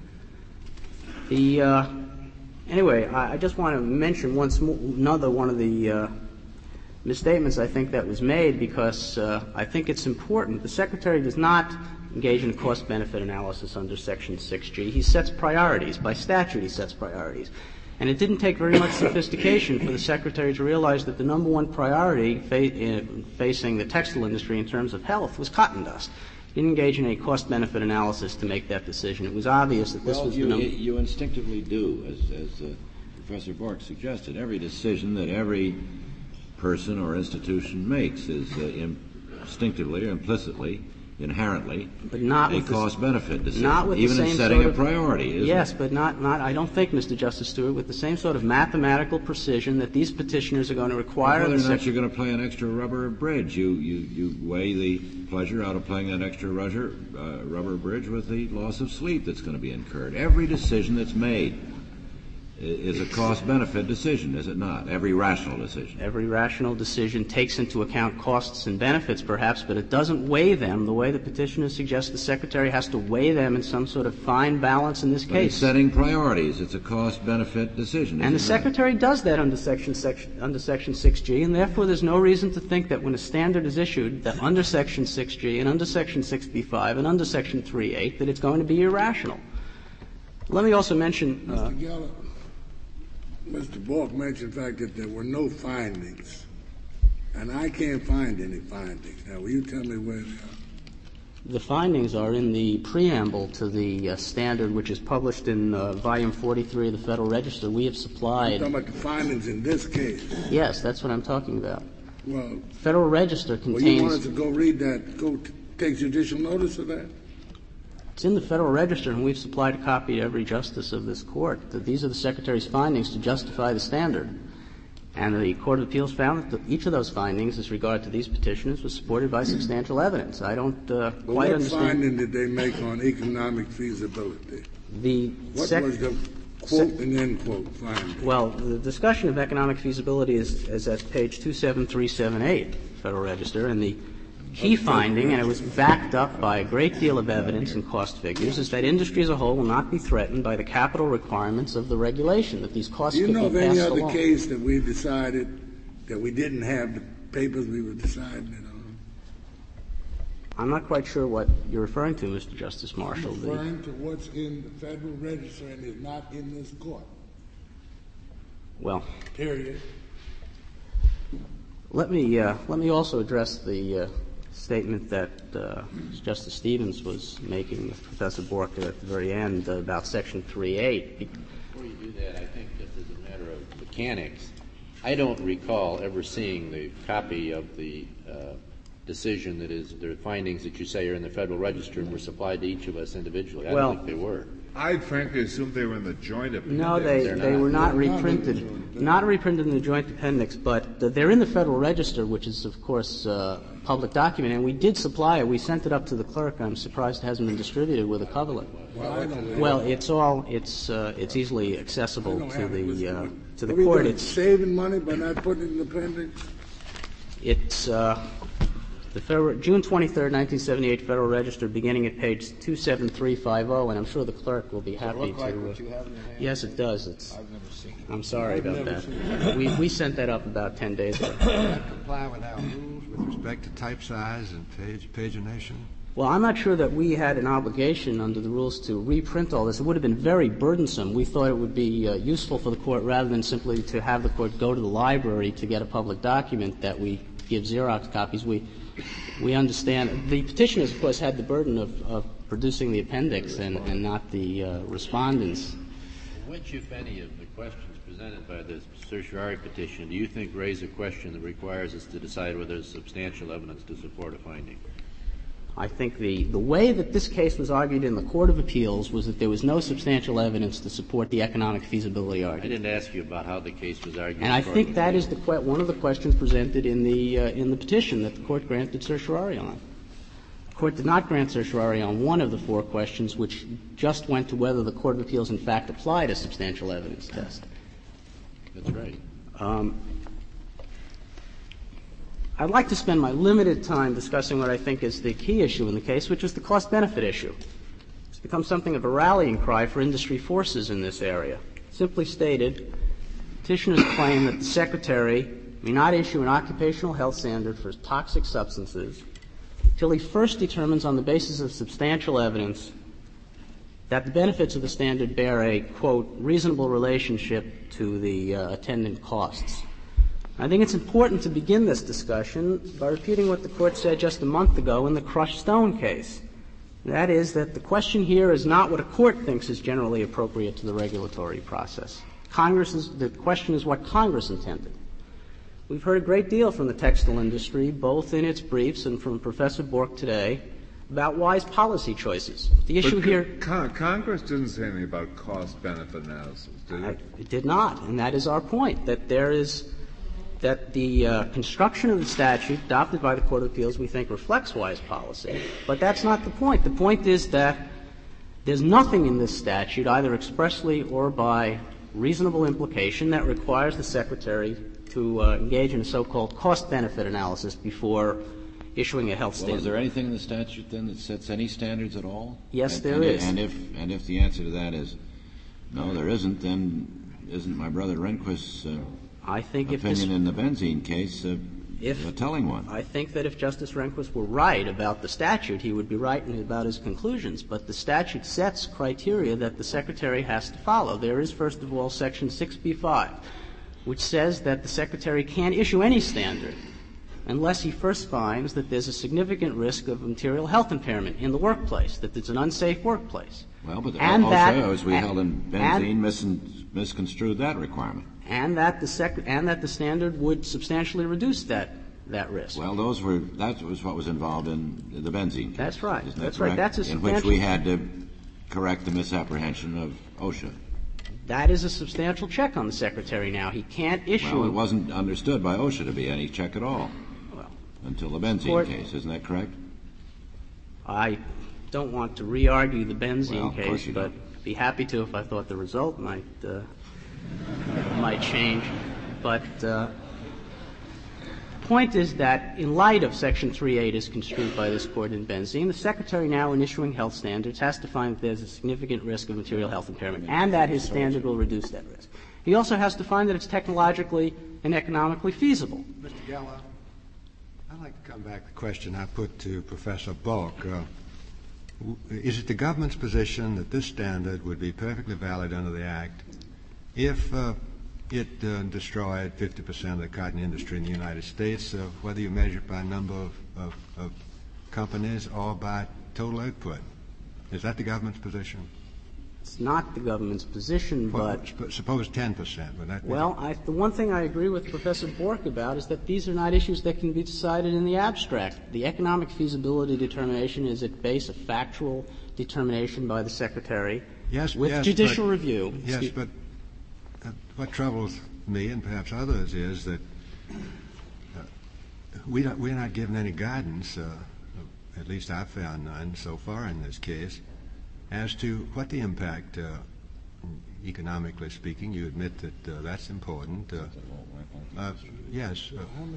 Anyway, I just want to mention another one of the misstatements I think that was made, because I think it's important. The Secretary does not engage in a cost-benefit analysis under Section 6G. He sets priorities. By statute, he sets priorities. And it didn't take very much sophistication for the Secretary to realize that the number one priority facing the textile industry in terms of health was cotton dust. He didn't engage in a cost-benefit analysis to make that decision. It was obvious that this was the number. You instinctively do, as Professor Bork suggested. Every decision that every person or institution makes is instinctively or implicitly, inherently, but not a cost-benefit decision, not with even the same in setting sort a priority. Yes, but not. I don't think, Mr. Justice Stewart, with the same sort of mathematical precision that these petitioners are going to require. Whether or not you're going to play an extra rubber bridge, you weigh the pleasure out of playing that extra rubber bridge with the loss of sleep that's going to be incurred. Every decision that's made is a cost-benefit decision, is it not? Every rational decision. Every rational decision takes into account costs and benefits, perhaps, but it doesn't weigh them the way the petitioner suggests. The Secretary has to weigh them in some sort of fine balance in this But case. it's setting priorities. It's a cost-benefit decision. And the Secretary does that under Section 6G, and therefore there's no reason to think that when a standard is issued, that under Section 6G and under Section 6b-5 and under Section 3.8, that it's going to be irrational. Let me also mention... Mr. Geller, Mr. Bork mentioned the fact that there were no findings, and I can't find any findings. Now, will you tell me where they are? The findings are in the preamble to the standard, which is published in Volume 43 of the Federal Register. We have supplied... You're talking about the findings in this case? Yes, that's what I'm talking about. Well, Federal Register contains... Well, you want us to go read that, take judicial notice of that? It's in the Federal Register, and we've supplied a copy to every justice of this Court, that these are the Secretary's findings to justify the standard. And the Court of Appeals found that each of those findings, as regard to these petitioners, was supported by substantial evidence. I don't quite understand. What finding did they make on economic feasibility? What was the quote and end quote finding? Well, the discussion of economic feasibility is at page 27378, Federal Register, and the key finding, and it was backed up by a great deal of evidence and cost figures, is that industry as a whole will not be threatened by the capital requirements of the regulation, that these costs could be passed along. Do you know of any other case that we decided that we didn't have the papers we were deciding it on? I'm not quite sure what you're referring to, Mr. Justice Marshall. I'm referring to what's in the Federal Register and is not in this Court. Well. Period. Let me also address the statement that Justice Stevens was making with Professor Bork at the very end about Section 3.8. Before you do that, I think just as a matter of mechanics, I don't recall ever seeing the copy of the decision that is the findings that you say are in the Federal Register and were supplied to each of us individually. I don't think they were. I frankly assumed they were in the joint appendix. No, they were not reprinted. Not reprinted in the joint appendix, but they're in the Federal Register, which is, of course, a public document, and we did supply it. We sent it up to the clerk. I'm surprised it hasn't been distributed with a coverlet. Well, it's easily accessible to the court. It's saving money by not putting it in the appendix? It's June 23rd, 1978 Federal Register, beginning at page 27350, and I'm sure the clerk will be happy to. Like what you have in your hand? Yes, it does. I've never seen it. I'm sorry about that. We sent that up about 10 days ago. Does that comply with our rules with respect to type size and pagination? Well, I'm not sure that we had an obligation under the rules to reprint all this. It would have been very burdensome. We thought it would be useful for the court rather than simply to have the court go to the library to get a public document that we give Xerox copies. We understand. The petitioners, of course, had the burden of producing the appendix and not the respondents. Which, if any, of the questions presented by the certiorari petition do you think raise a question that requires us to decide whether there's substantial evidence to support a finding? I think the way that this case was argued in the Court of Appeals was that there was no substantial evidence to support the economic feasibility argument. I didn't ask you about how the case was argued. And I think that is one of the questions presented in the petition that the Court granted certiorari on. The Court did not grant certiorari on one of the four questions, which just went to whether the Court of Appeals in fact applied a substantial evidence test. That's right. I'd like to spend my limited time discussing what I think is the key issue in the case, which is the cost-benefit issue. It's become something of a rallying cry for industry forces in this area. Simply stated, petitioners claim that the Secretary may not issue an occupational health standard for toxic substances until he first determines on the basis of substantial evidence that the benefits of the standard bear a, quote, reasonable relationship to the attendant costs. I think it's important to begin this discussion by repeating what the Court said just a month ago in the crushed stone case. That is that the question here is not what a court thinks is generally appropriate to the regulatory process. The question is what Congress intended. We've heard a great deal from the textile industry, both in its briefs and from Professor Bork today, about wise policy choices. The issue here Congress didn't say anything about cost-benefit analysis, did it? It did not, and that is our point, that the construction of the statute adopted by the Court of Appeals we think reflects wise policy. But that's not the point. The point is that there's nothing in this statute, either expressly or by reasonable implication, that requires the Secretary to engage in a so-called cost-benefit analysis before issuing a health standard. Well, is there anything in the statute, then, that sets any standards at all? Yes, there is. And if the answer to that is no, there isn't, then isn't my brother Rehnquist's opinion in the benzene case a telling one? I think that if Justice Rehnquist were right about the statute, he would be right about his conclusions. But the statute sets criteria that the Secretary has to follow. There is, first of all, Section 6b-5, which says that the Secretary can't issue any standard unless he first finds that there's a significant risk of material health impairment in the workplace, that it's an unsafe workplace. Well, but OSHA, as we held in benzene, misconstrued that requirement. And that the standard would substantially reduce that risk. Well, that was what was involved in the benzene case. That's right. Isn't that That's correct? right. That's a substantial. In which we had to correct the misapprehension of OSHA. That is a substantial check on the Secretary now. He can't issue. Well, it wasn't understood by OSHA to be any check at all until the benzene case. Isn't that correct? I don't want to re-argue the benzene case, but don't. Be happy to if I thought the result might change. But the point is that in light of Section 3.8 as construed by this Court in benzene, the Secretary now in issuing health standards has to find that there's a significant risk of material health impairment and that his standard will reduce that risk. He also has to find that it's technologically and economically feasible. Mr. Geller, I'd like to come back to the question I put to Professor Bork. Is it the government's position that this standard would be perfectly valid under the Act if it destroyed 50% of the cotton industry in the United States, whether you measure it by number of companies or by total output. Is that the government's position? It's not the government's position, but suppose 10%. Would that be? Well, the one thing I agree with Professor Bork about is that these are not issues that can be decided in the abstract. The economic feasibility determination is at base a factual determination by the Secretary with judicial review. Yes, but what troubles me and perhaps others is that we're not given any guidance, at least I've found none so far in this case, as to what the impact, economically speaking. You admit that that's important. Yes.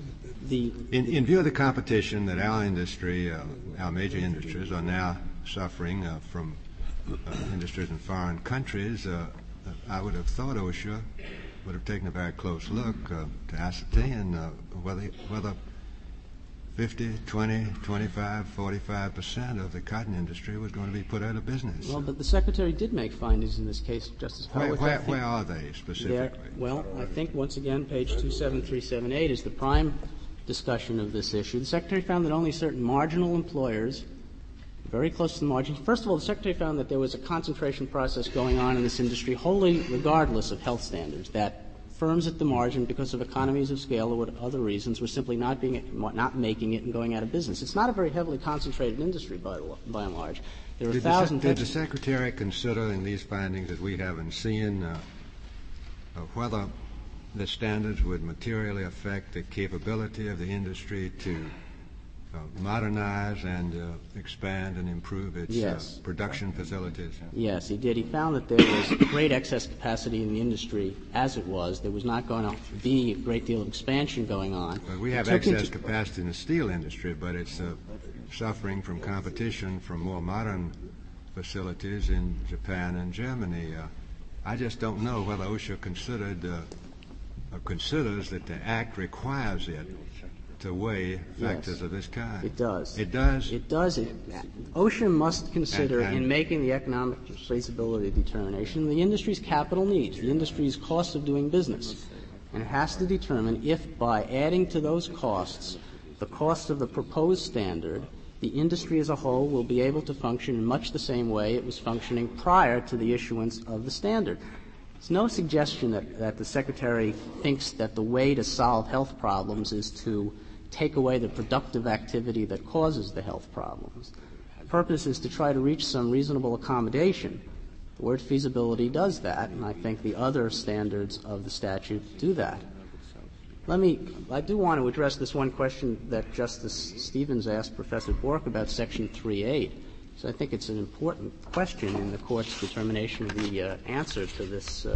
In view of the competition that our industry, our major industries, are now suffering from industries in foreign countries, I would have thought OSHA would have taken a very close look to ascertain whether 50, 20, 25, 45% of the cotton industry was going to be put out of business. Well, but the Secretary did make findings in this case, Justice Powell. Where are they specifically? Well, I think, once again, page 27378 is the prime discussion of this issue. The Secretary found that only certain marginal employers, very close to the margin. First of all, the Secretary found that there was a concentration process going on in this industry wholly regardless of health standards, that firms at the margin, because of economies of scale or other reasons, were simply not making it and going out of business. It's not a very heavily concentrated industry by and large. There are thousands. Did the Secretary consider in these findings that we haven't seen whether the standards would materially affect the capability of the industry to modernize and expand and improve its production facilities? Yes, he did. He found that there was great excess capacity in the industry as it was. There was not going to be a great deal of expansion going on. Well, we have excess capacity in the steel industry, but it's suffering from competition from more modern facilities in Japan and Germany. I just don't know whether OSHA considers that the Act requires it to weigh factors of this kind. It does. It does? It does. OSHA must consider in making the economic feasibility determination the industry's capital needs, the industry's cost of doing business. And it has to determine if, by adding to those costs the cost of the proposed standard, the industry as a whole will be able to function in much the same way it was functioning prior to the issuance of the standard. There's no suggestion that the Secretary thinks that the way to solve health problems is to take away the productive activity that causes the health problems. The purpose is to try to reach some reasonable accommodation. The word feasibility does that, and I think the other standards of the statute do that. I do want to address this one question that Justice Stevens asked Professor Bork about Section 3.8. So I think it's an important question in the Court's determination of the answer to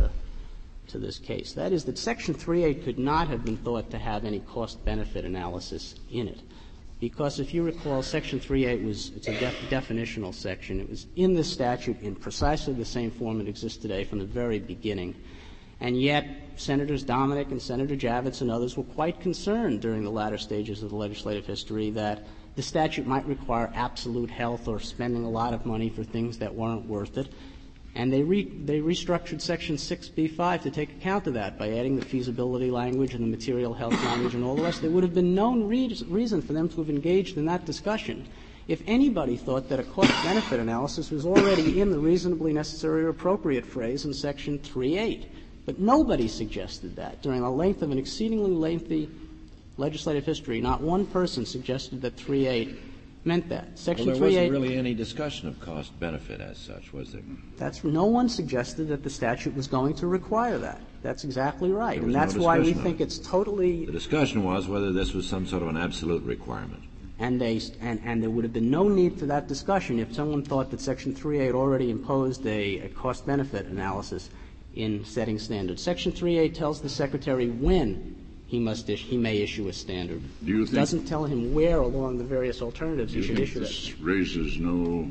this case. That is that Section 3.8 could not have been thought to have any cost-benefit analysis in it. Because if you recall, Section 3.8 it's a definitional section. It was in the statute in precisely the same form it exists today from the very beginning. And yet, Senators Dominic and Senator Javits and others were quite concerned during the latter stages of the legislative history that the statute might require absolute health or spending a lot of money for things that weren't worth it. And they restructured Section 6b-5 to take account of that by adding the feasibility language and the material health language and all the rest. There would have been no reason for them to have engaged in that discussion if anybody thought that a cost-benefit analysis was already in the reasonably necessary or appropriate phrase in Section 3.8. But nobody suggested that. During the length of an exceedingly lengthy legislative history, not one person suggested that 3.8 meant that. Section 3.8. There wasn't really any discussion of cost-benefit as such, was there? No one suggested that the statute was going to require that. That's exactly right. And that's why we think it's totally... The discussion was whether this was some sort of an absolute requirement. And there would have been no need for that discussion if someone thought that Section 3.8 already imposed a cost-benefit analysis in setting standards. Section 3.8 tells the Secretary when he may issue a standard. It doesn't tell him where along the various alternatives he should issue it. This raises no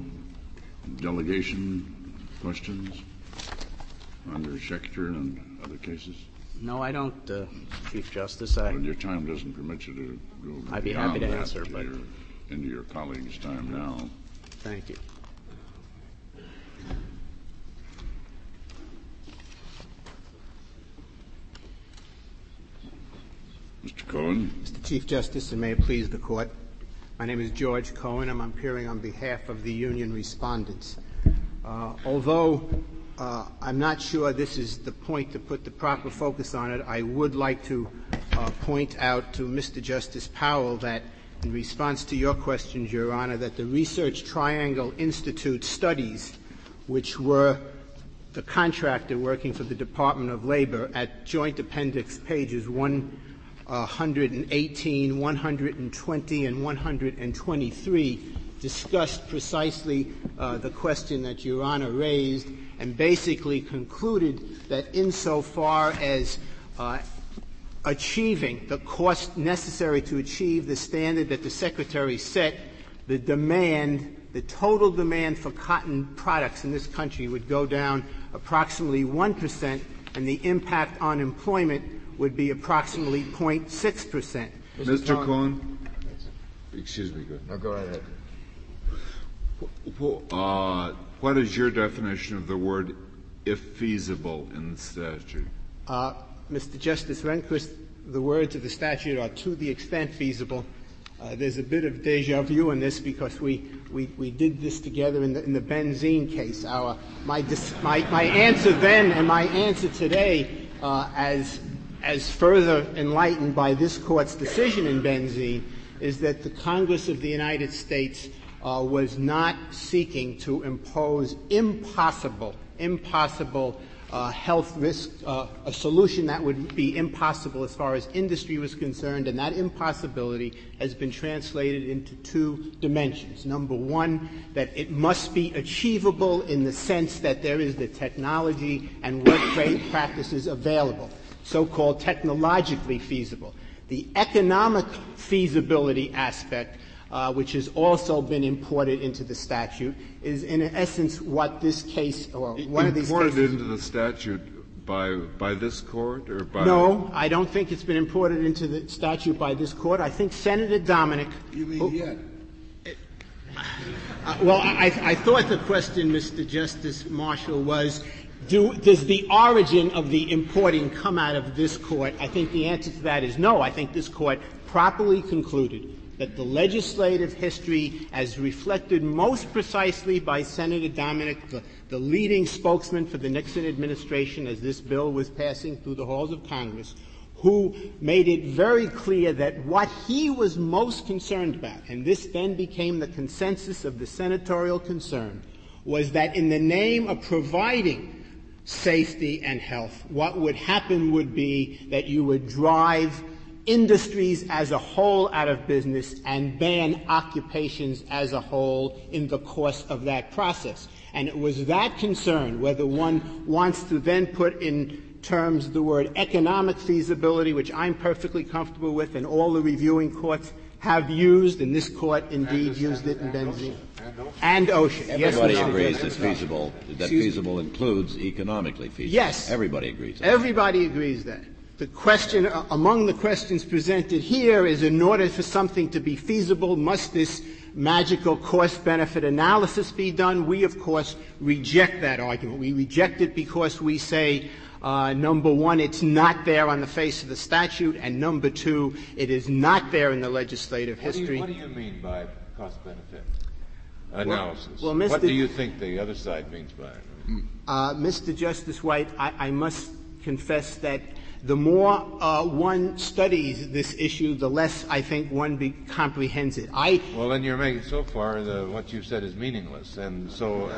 delegation questions under Schechter and other cases? No, I don't, Chief Justice. Well, your time doesn't permit you to go I'd be happy to answer, but into your colleagues' time now. Thank you. Mr. Cohen. Mr. Chief Justice, and may it please the Court, My name is George Cohen. I'm appearing on behalf of the union respondents. Although I'm not sure this is the point to put the proper focus on it, I would like to point out to Mr. Justice Powell that in response to your questions, Your Honor, that the Research Triangle Institute studies, which were the contractor working for the Department of Labor, at Joint Appendix pages 118, 120, and 123, discussed precisely the question that Your Honor raised and basically concluded that insofar as achieving the cost necessary to achieve the standard that the Secretary set, the total demand for cotton products in this country would go down approximately 1%, and the impact on employment would be approximately 0.6%. Mr. Cohen? Excuse me. Go ahead. What is your definition of the word "if feasible" in the statute? Mr. Justice Rehnquist, the words of the statute are "to the extent feasible." There's a bit of deja vu in this because we did this together in the benzene case. My answer then and my answer today, as further enlightened by this Court's decision in benzene, is that the Congress of the United States was not seeking to impose impossible health risk, a solution that would be impossible as far as industry was concerned, and that impossibility has been translated into two dimensions. Number one, that it must be achievable in the sense that there is the technology and work practices available, so-called technologically feasible. The economic feasibility aspect, which has also been imported into the statute, is in essence what this case, or one of these cases. Imported into the statute by this Court, or by? No, I don't think it's been imported into the statute by this Court. I think Senator Dominic. You mean yet? Well, I thought the question, Mr. Justice Marshall, was does the origin of the importing come out of this Court? I think the answer to that is no. I think this Court properly concluded that the legislative history, as reflected most precisely by Senator Dominic, the leading spokesman for the Nixon administration as this bill was passing through the halls of Congress, who made it very clear that what he was most concerned about, and this then became the consensus of the senatorial concern, was that in the name of providing safety and health, what would happen would be that you would drive industries as a whole out of business and ban occupations as a whole in the course of that process. And it was that concern, whether one wants to then put in terms the word economic feasibility, which I'm perfectly comfortable with and all the reviewing courts have used, and this Court indeed used it in benzene. And OSHA. Everybody agrees it's feasible, that feasible includes economically feasible. Yes. Everybody agrees. Everybody agrees that. The question, among the questions presented here, is in order for something to be feasible, must this magical cost-benefit analysis be done? We, of course, reject that argument. We reject it because we say, number one, it's not there on the face of the statute, and number two, it is not there in the legislative history. What do you mean by cost-benefit analysis? Well, what do you think the other side means by it? Mr. Justice White, I must confess that the more one studies this issue, the less I think one comprehends it. Well, then you're making so far what you've said is meaningless, and so.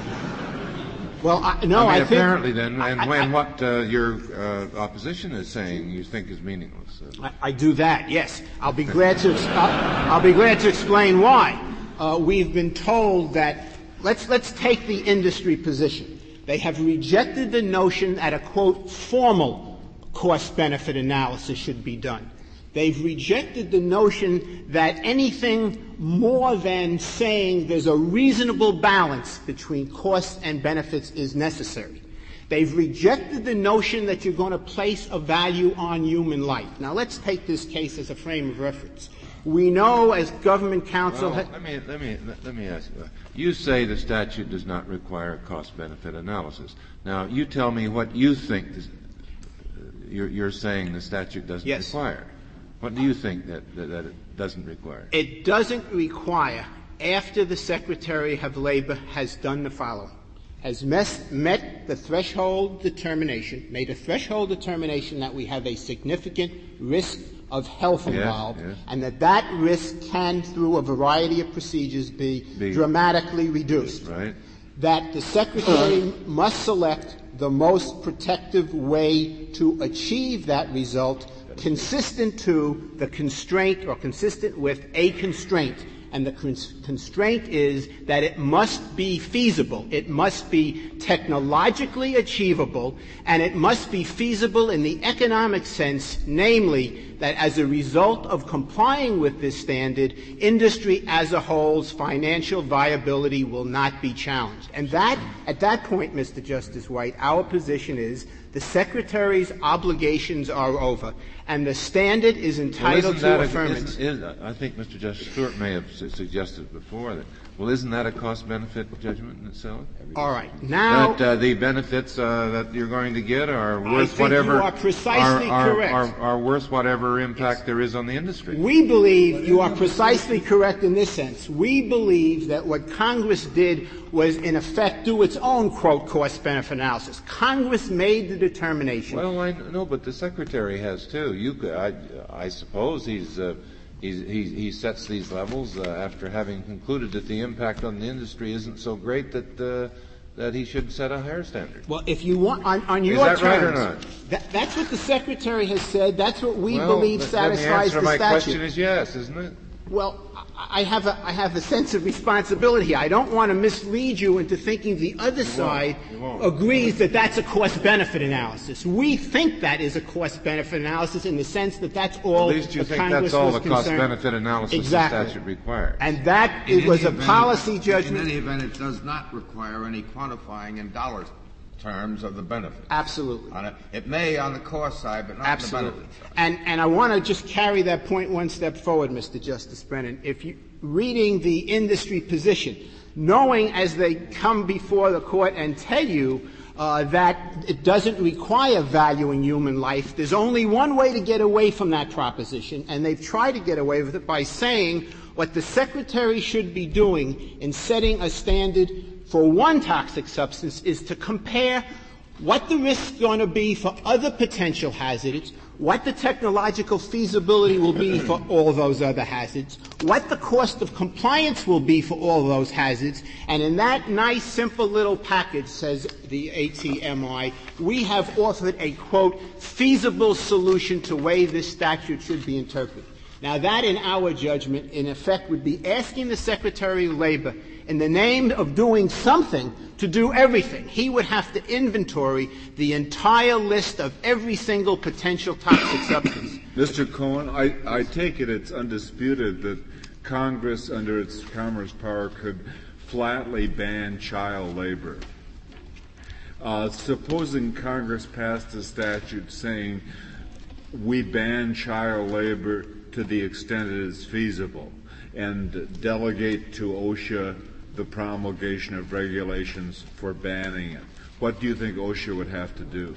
I think apparently then, and what your opposition is saying, you think is meaningless. I do that. Yes, I'll be glad to. I'll be glad to explain why. We've been told that let's take the industry position. They have rejected the notion that a quote formal cost-benefit analysis should be done. They've rejected the notion that anything more than saying there's a reasonable balance between costs and benefits is necessary. They've rejected the notion that you're going to place a value on human life. Now, let's take this case as a frame of reference. We know, as government counsel. Let me ask you. You say the statute does not require a cost-benefit analysis. Now, you tell me what you think. You're saying the statute doesn't require. What do you think that it doesn't require? It doesn't require, after the Secretary of Labor has done the following, has met the threshold determination, made a threshold determination that we have a significant risk of health involved, and that risk can, through a variety of procedures, be dramatically reduced. Right. That the Secretary must select the most protective way to achieve that result, consistent to the constraint or consistent with a constraint. And the constraint is that it must be feasible. It must be technologically achievable, and it must be feasible in the economic sense, namely that as a result of complying with this standard, industry as a whole's financial viability will not be challenged. And that, at that point, Mr. Justice White, our position is the Secretary's obligations are over, and the standard is entitled to affirmance. I think Mr. Justice Stewart may have suggested before that. Well, isn't that a cost-benefit judgment in itself? All right. Now, that the benefits that you're going to get are worth whatever you are precisely correct. Are worth whatever impact there is on the industry. We believe you are precisely correct in this sense. We believe that what Congress did was, in effect, do its own, quote, cost-benefit analysis. Congress made the determination. Well, I know, but the Secretary has too. I suppose he sets these levels after having concluded that the impact on the industry isn't so great that he should set a higher standard. Well, if you want, on your terms, is that right or not? That's what the Secretary has said. That's what we believe satisfies the statute. The answer to my question is yes, isn't it? Well, I have a sense of responsibility. I don't want to mislead you into thinking the other side agrees that that's a cost-benefit analysis. We think that is a cost-benefit analysis in the sense that that's all. At least you think that's all the cost-benefit analysis the statute requires. And that it was a policy judgment. In any event, it does not require any quantifying in dollars terms of the benefit. Absolutely. It may on the cost side, but not on the benefit side. And I want to just carry that point one step forward, Mr. Justice Brennan. If you reading the industry position, knowing as they come before the court and tell you that it doesn't require valuing human life, there's only one way to get away from that proposition, and they've tried to get away with it by saying what the Secretary should be doing in setting a standard for one toxic substance is to compare what the risk is going to be for other potential hazards, what the technological feasibility will be for all those other hazards, what the cost of compliance will be for all those hazards, and in that nice, simple little package, says the ATMI, we have offered a, quote, feasible solution to way this statute should be interpreted. Now, that, in our judgment, in effect, would be asking the Secretary of Labor, in the name of doing something, to do everything. He would have to inventory the entire list of every single potential toxic substance. Mr. Cohen, I take it's undisputed that Congress, under its commerce power, could flatly ban child labor. Supposing Congress passed a statute saying we ban child labor to the extent it is feasible and delegate to OSHA the promulgation of regulations for banning it, what do you think OSHA would have to do?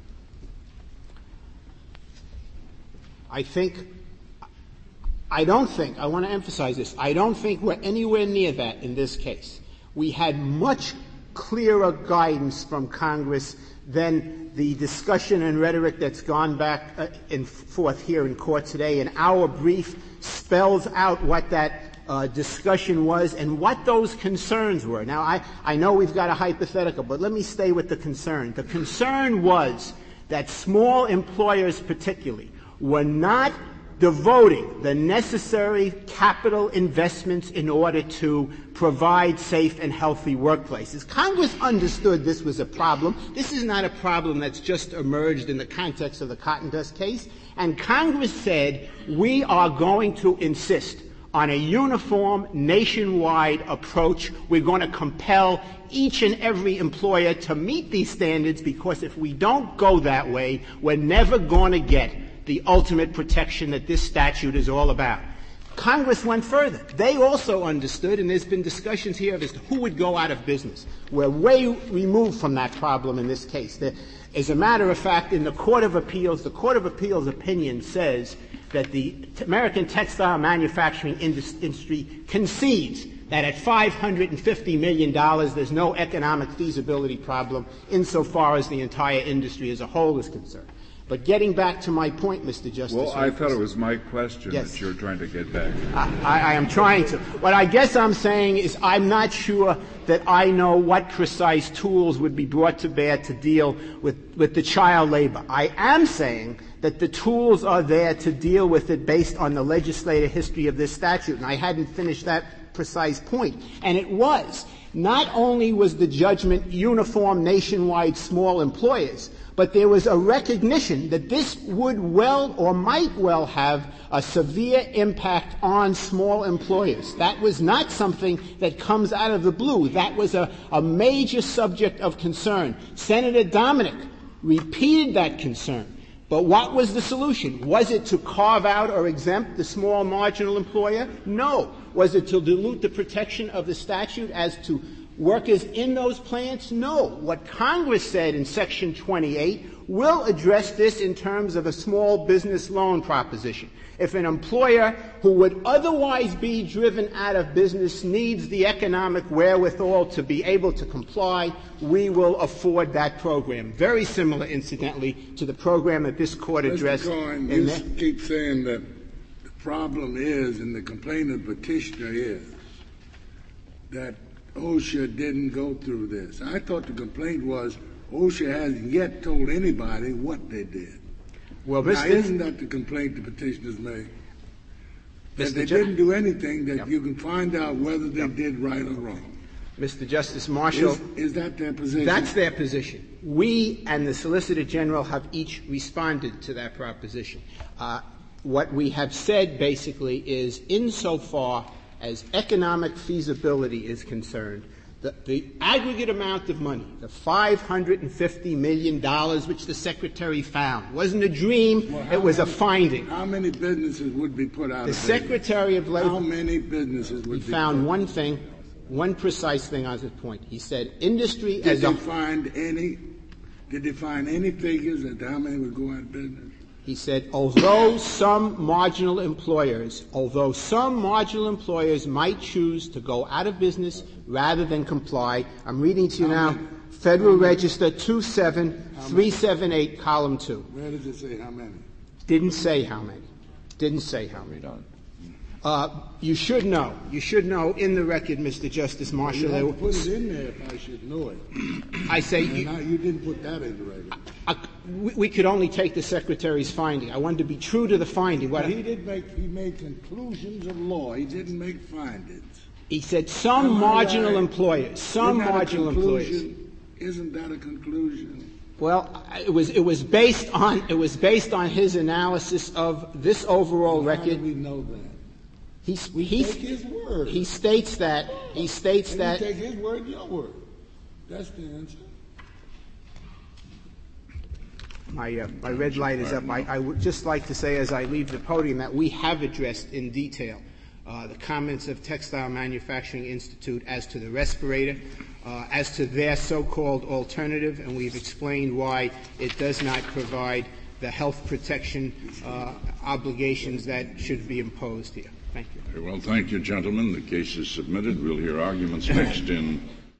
I want to emphasize this, I don't think we're anywhere near that in this case. We had much clearer guidance from Congress than the discussion and rhetoric that's gone back and forth here in court today. And our brief spells out what that discussion was and what those concerns were. Now, I know we've got a hypothetical, but let me stay with the concern. The concern was that small employers particularly were not devoting the necessary capital investments in order to provide safe and healthy workplaces. Congress understood this was a problem. This is not a problem that's just emerged in the context of the cotton dust case. And Congress said, we are going to insist on a uniform nationwide approach. We're going to compel each and every employer to meet these standards, because if we don't go that way, we're never going to get the ultimate protection that this statute is all about. Congress went further. They also understood, and there's been discussions here as to who would go out of business. We're way removed from that problem in this case. As a matter of fact, in the Court of Appeals opinion says that the American textile manufacturing industry concedes that at $550 million there's no economic feasibility problem insofar as the entire industry as a whole is concerned. But getting back to my point, Mr. Justice. Well, I thought it was my question yes. that you're trying to get back. I am trying to. What I guess I'm saying is I'm not sure that I know what precise tools would be brought to bear to deal with the child labor. I am saying that the tools are there to deal with it based on the legislative history of this statute, and I hadn't finished that precise point. And it was. Not only was the judgment uniform nationwide small employers, but there was a recognition that this would well or might well have a severe impact on small employers. That was not something that comes out of the blue. That was a major subject of concern. Senator Dominic repeated that concern. But what was the solution? Was it to carve out or exempt the small marginal employer? No. Was it to dilute the protection of the statute as to workers in those plants? No. What Congress said in Section 28 will address this in terms of a small business loan proposition. If an employer who would otherwise be driven out of business needs the economic wherewithal to be able to comply, we will afford that program. Very similar, incidentally, to the program that this Court addressed. Mr. Cohen, you keep saying that the problem is, and the complainant petitioner is, that OSHA didn't go through this. I thought the complaint was OSHA hasn't yet told anybody what they did. Well, now, isn't that the complaint the petitioners made? That they didn't do anything that you can find out whether they did right or wrong. Mr. Justice Marshall. Is that their position? That's their position. We and the Solicitor General have each responded to that proposition. What we have said basically is insofar as economic feasibility is concerned, the aggregate amount of money, the $550 million which the Secretary found, wasn't a dream, it was a finding. How many businesses would be put out the of Secretary of Labor. How many businesses would he be found put one thing, one precise thing on his point. He said industry Did they find any figures as to how many would go out of business? He said, although some marginal employers might choose to go out of business rather than comply, I'm reading to you now, Federal Register 27378, column 2. Where does it say how many? Didn't say how many. You should know. You should know in the record, Mr. Justice Marshall. You have to put it in there if I should know it. I say you didn't put that in the record. We could only take the Secretary's finding. I wanted to be true to the finding. He made conclusions of law. He didn't make findings. He said some marginal employers. Isn't that a conclusion? Well, it was based on his analysis of this overall record. How do we know that? He take his word. He states that. You take his word, your word. That's the answer. My red light is up. I would just like to say as I leave the podium that we have addressed in detail the comments of Textile Manufacturing Institute as to the respirator, as to their so-called alternative, and we've explained why it does not provide the health protection obligations that should be imposed here. Thank you. Very well, thank you, gentlemen. The case is submitted. We'll hear arguments next in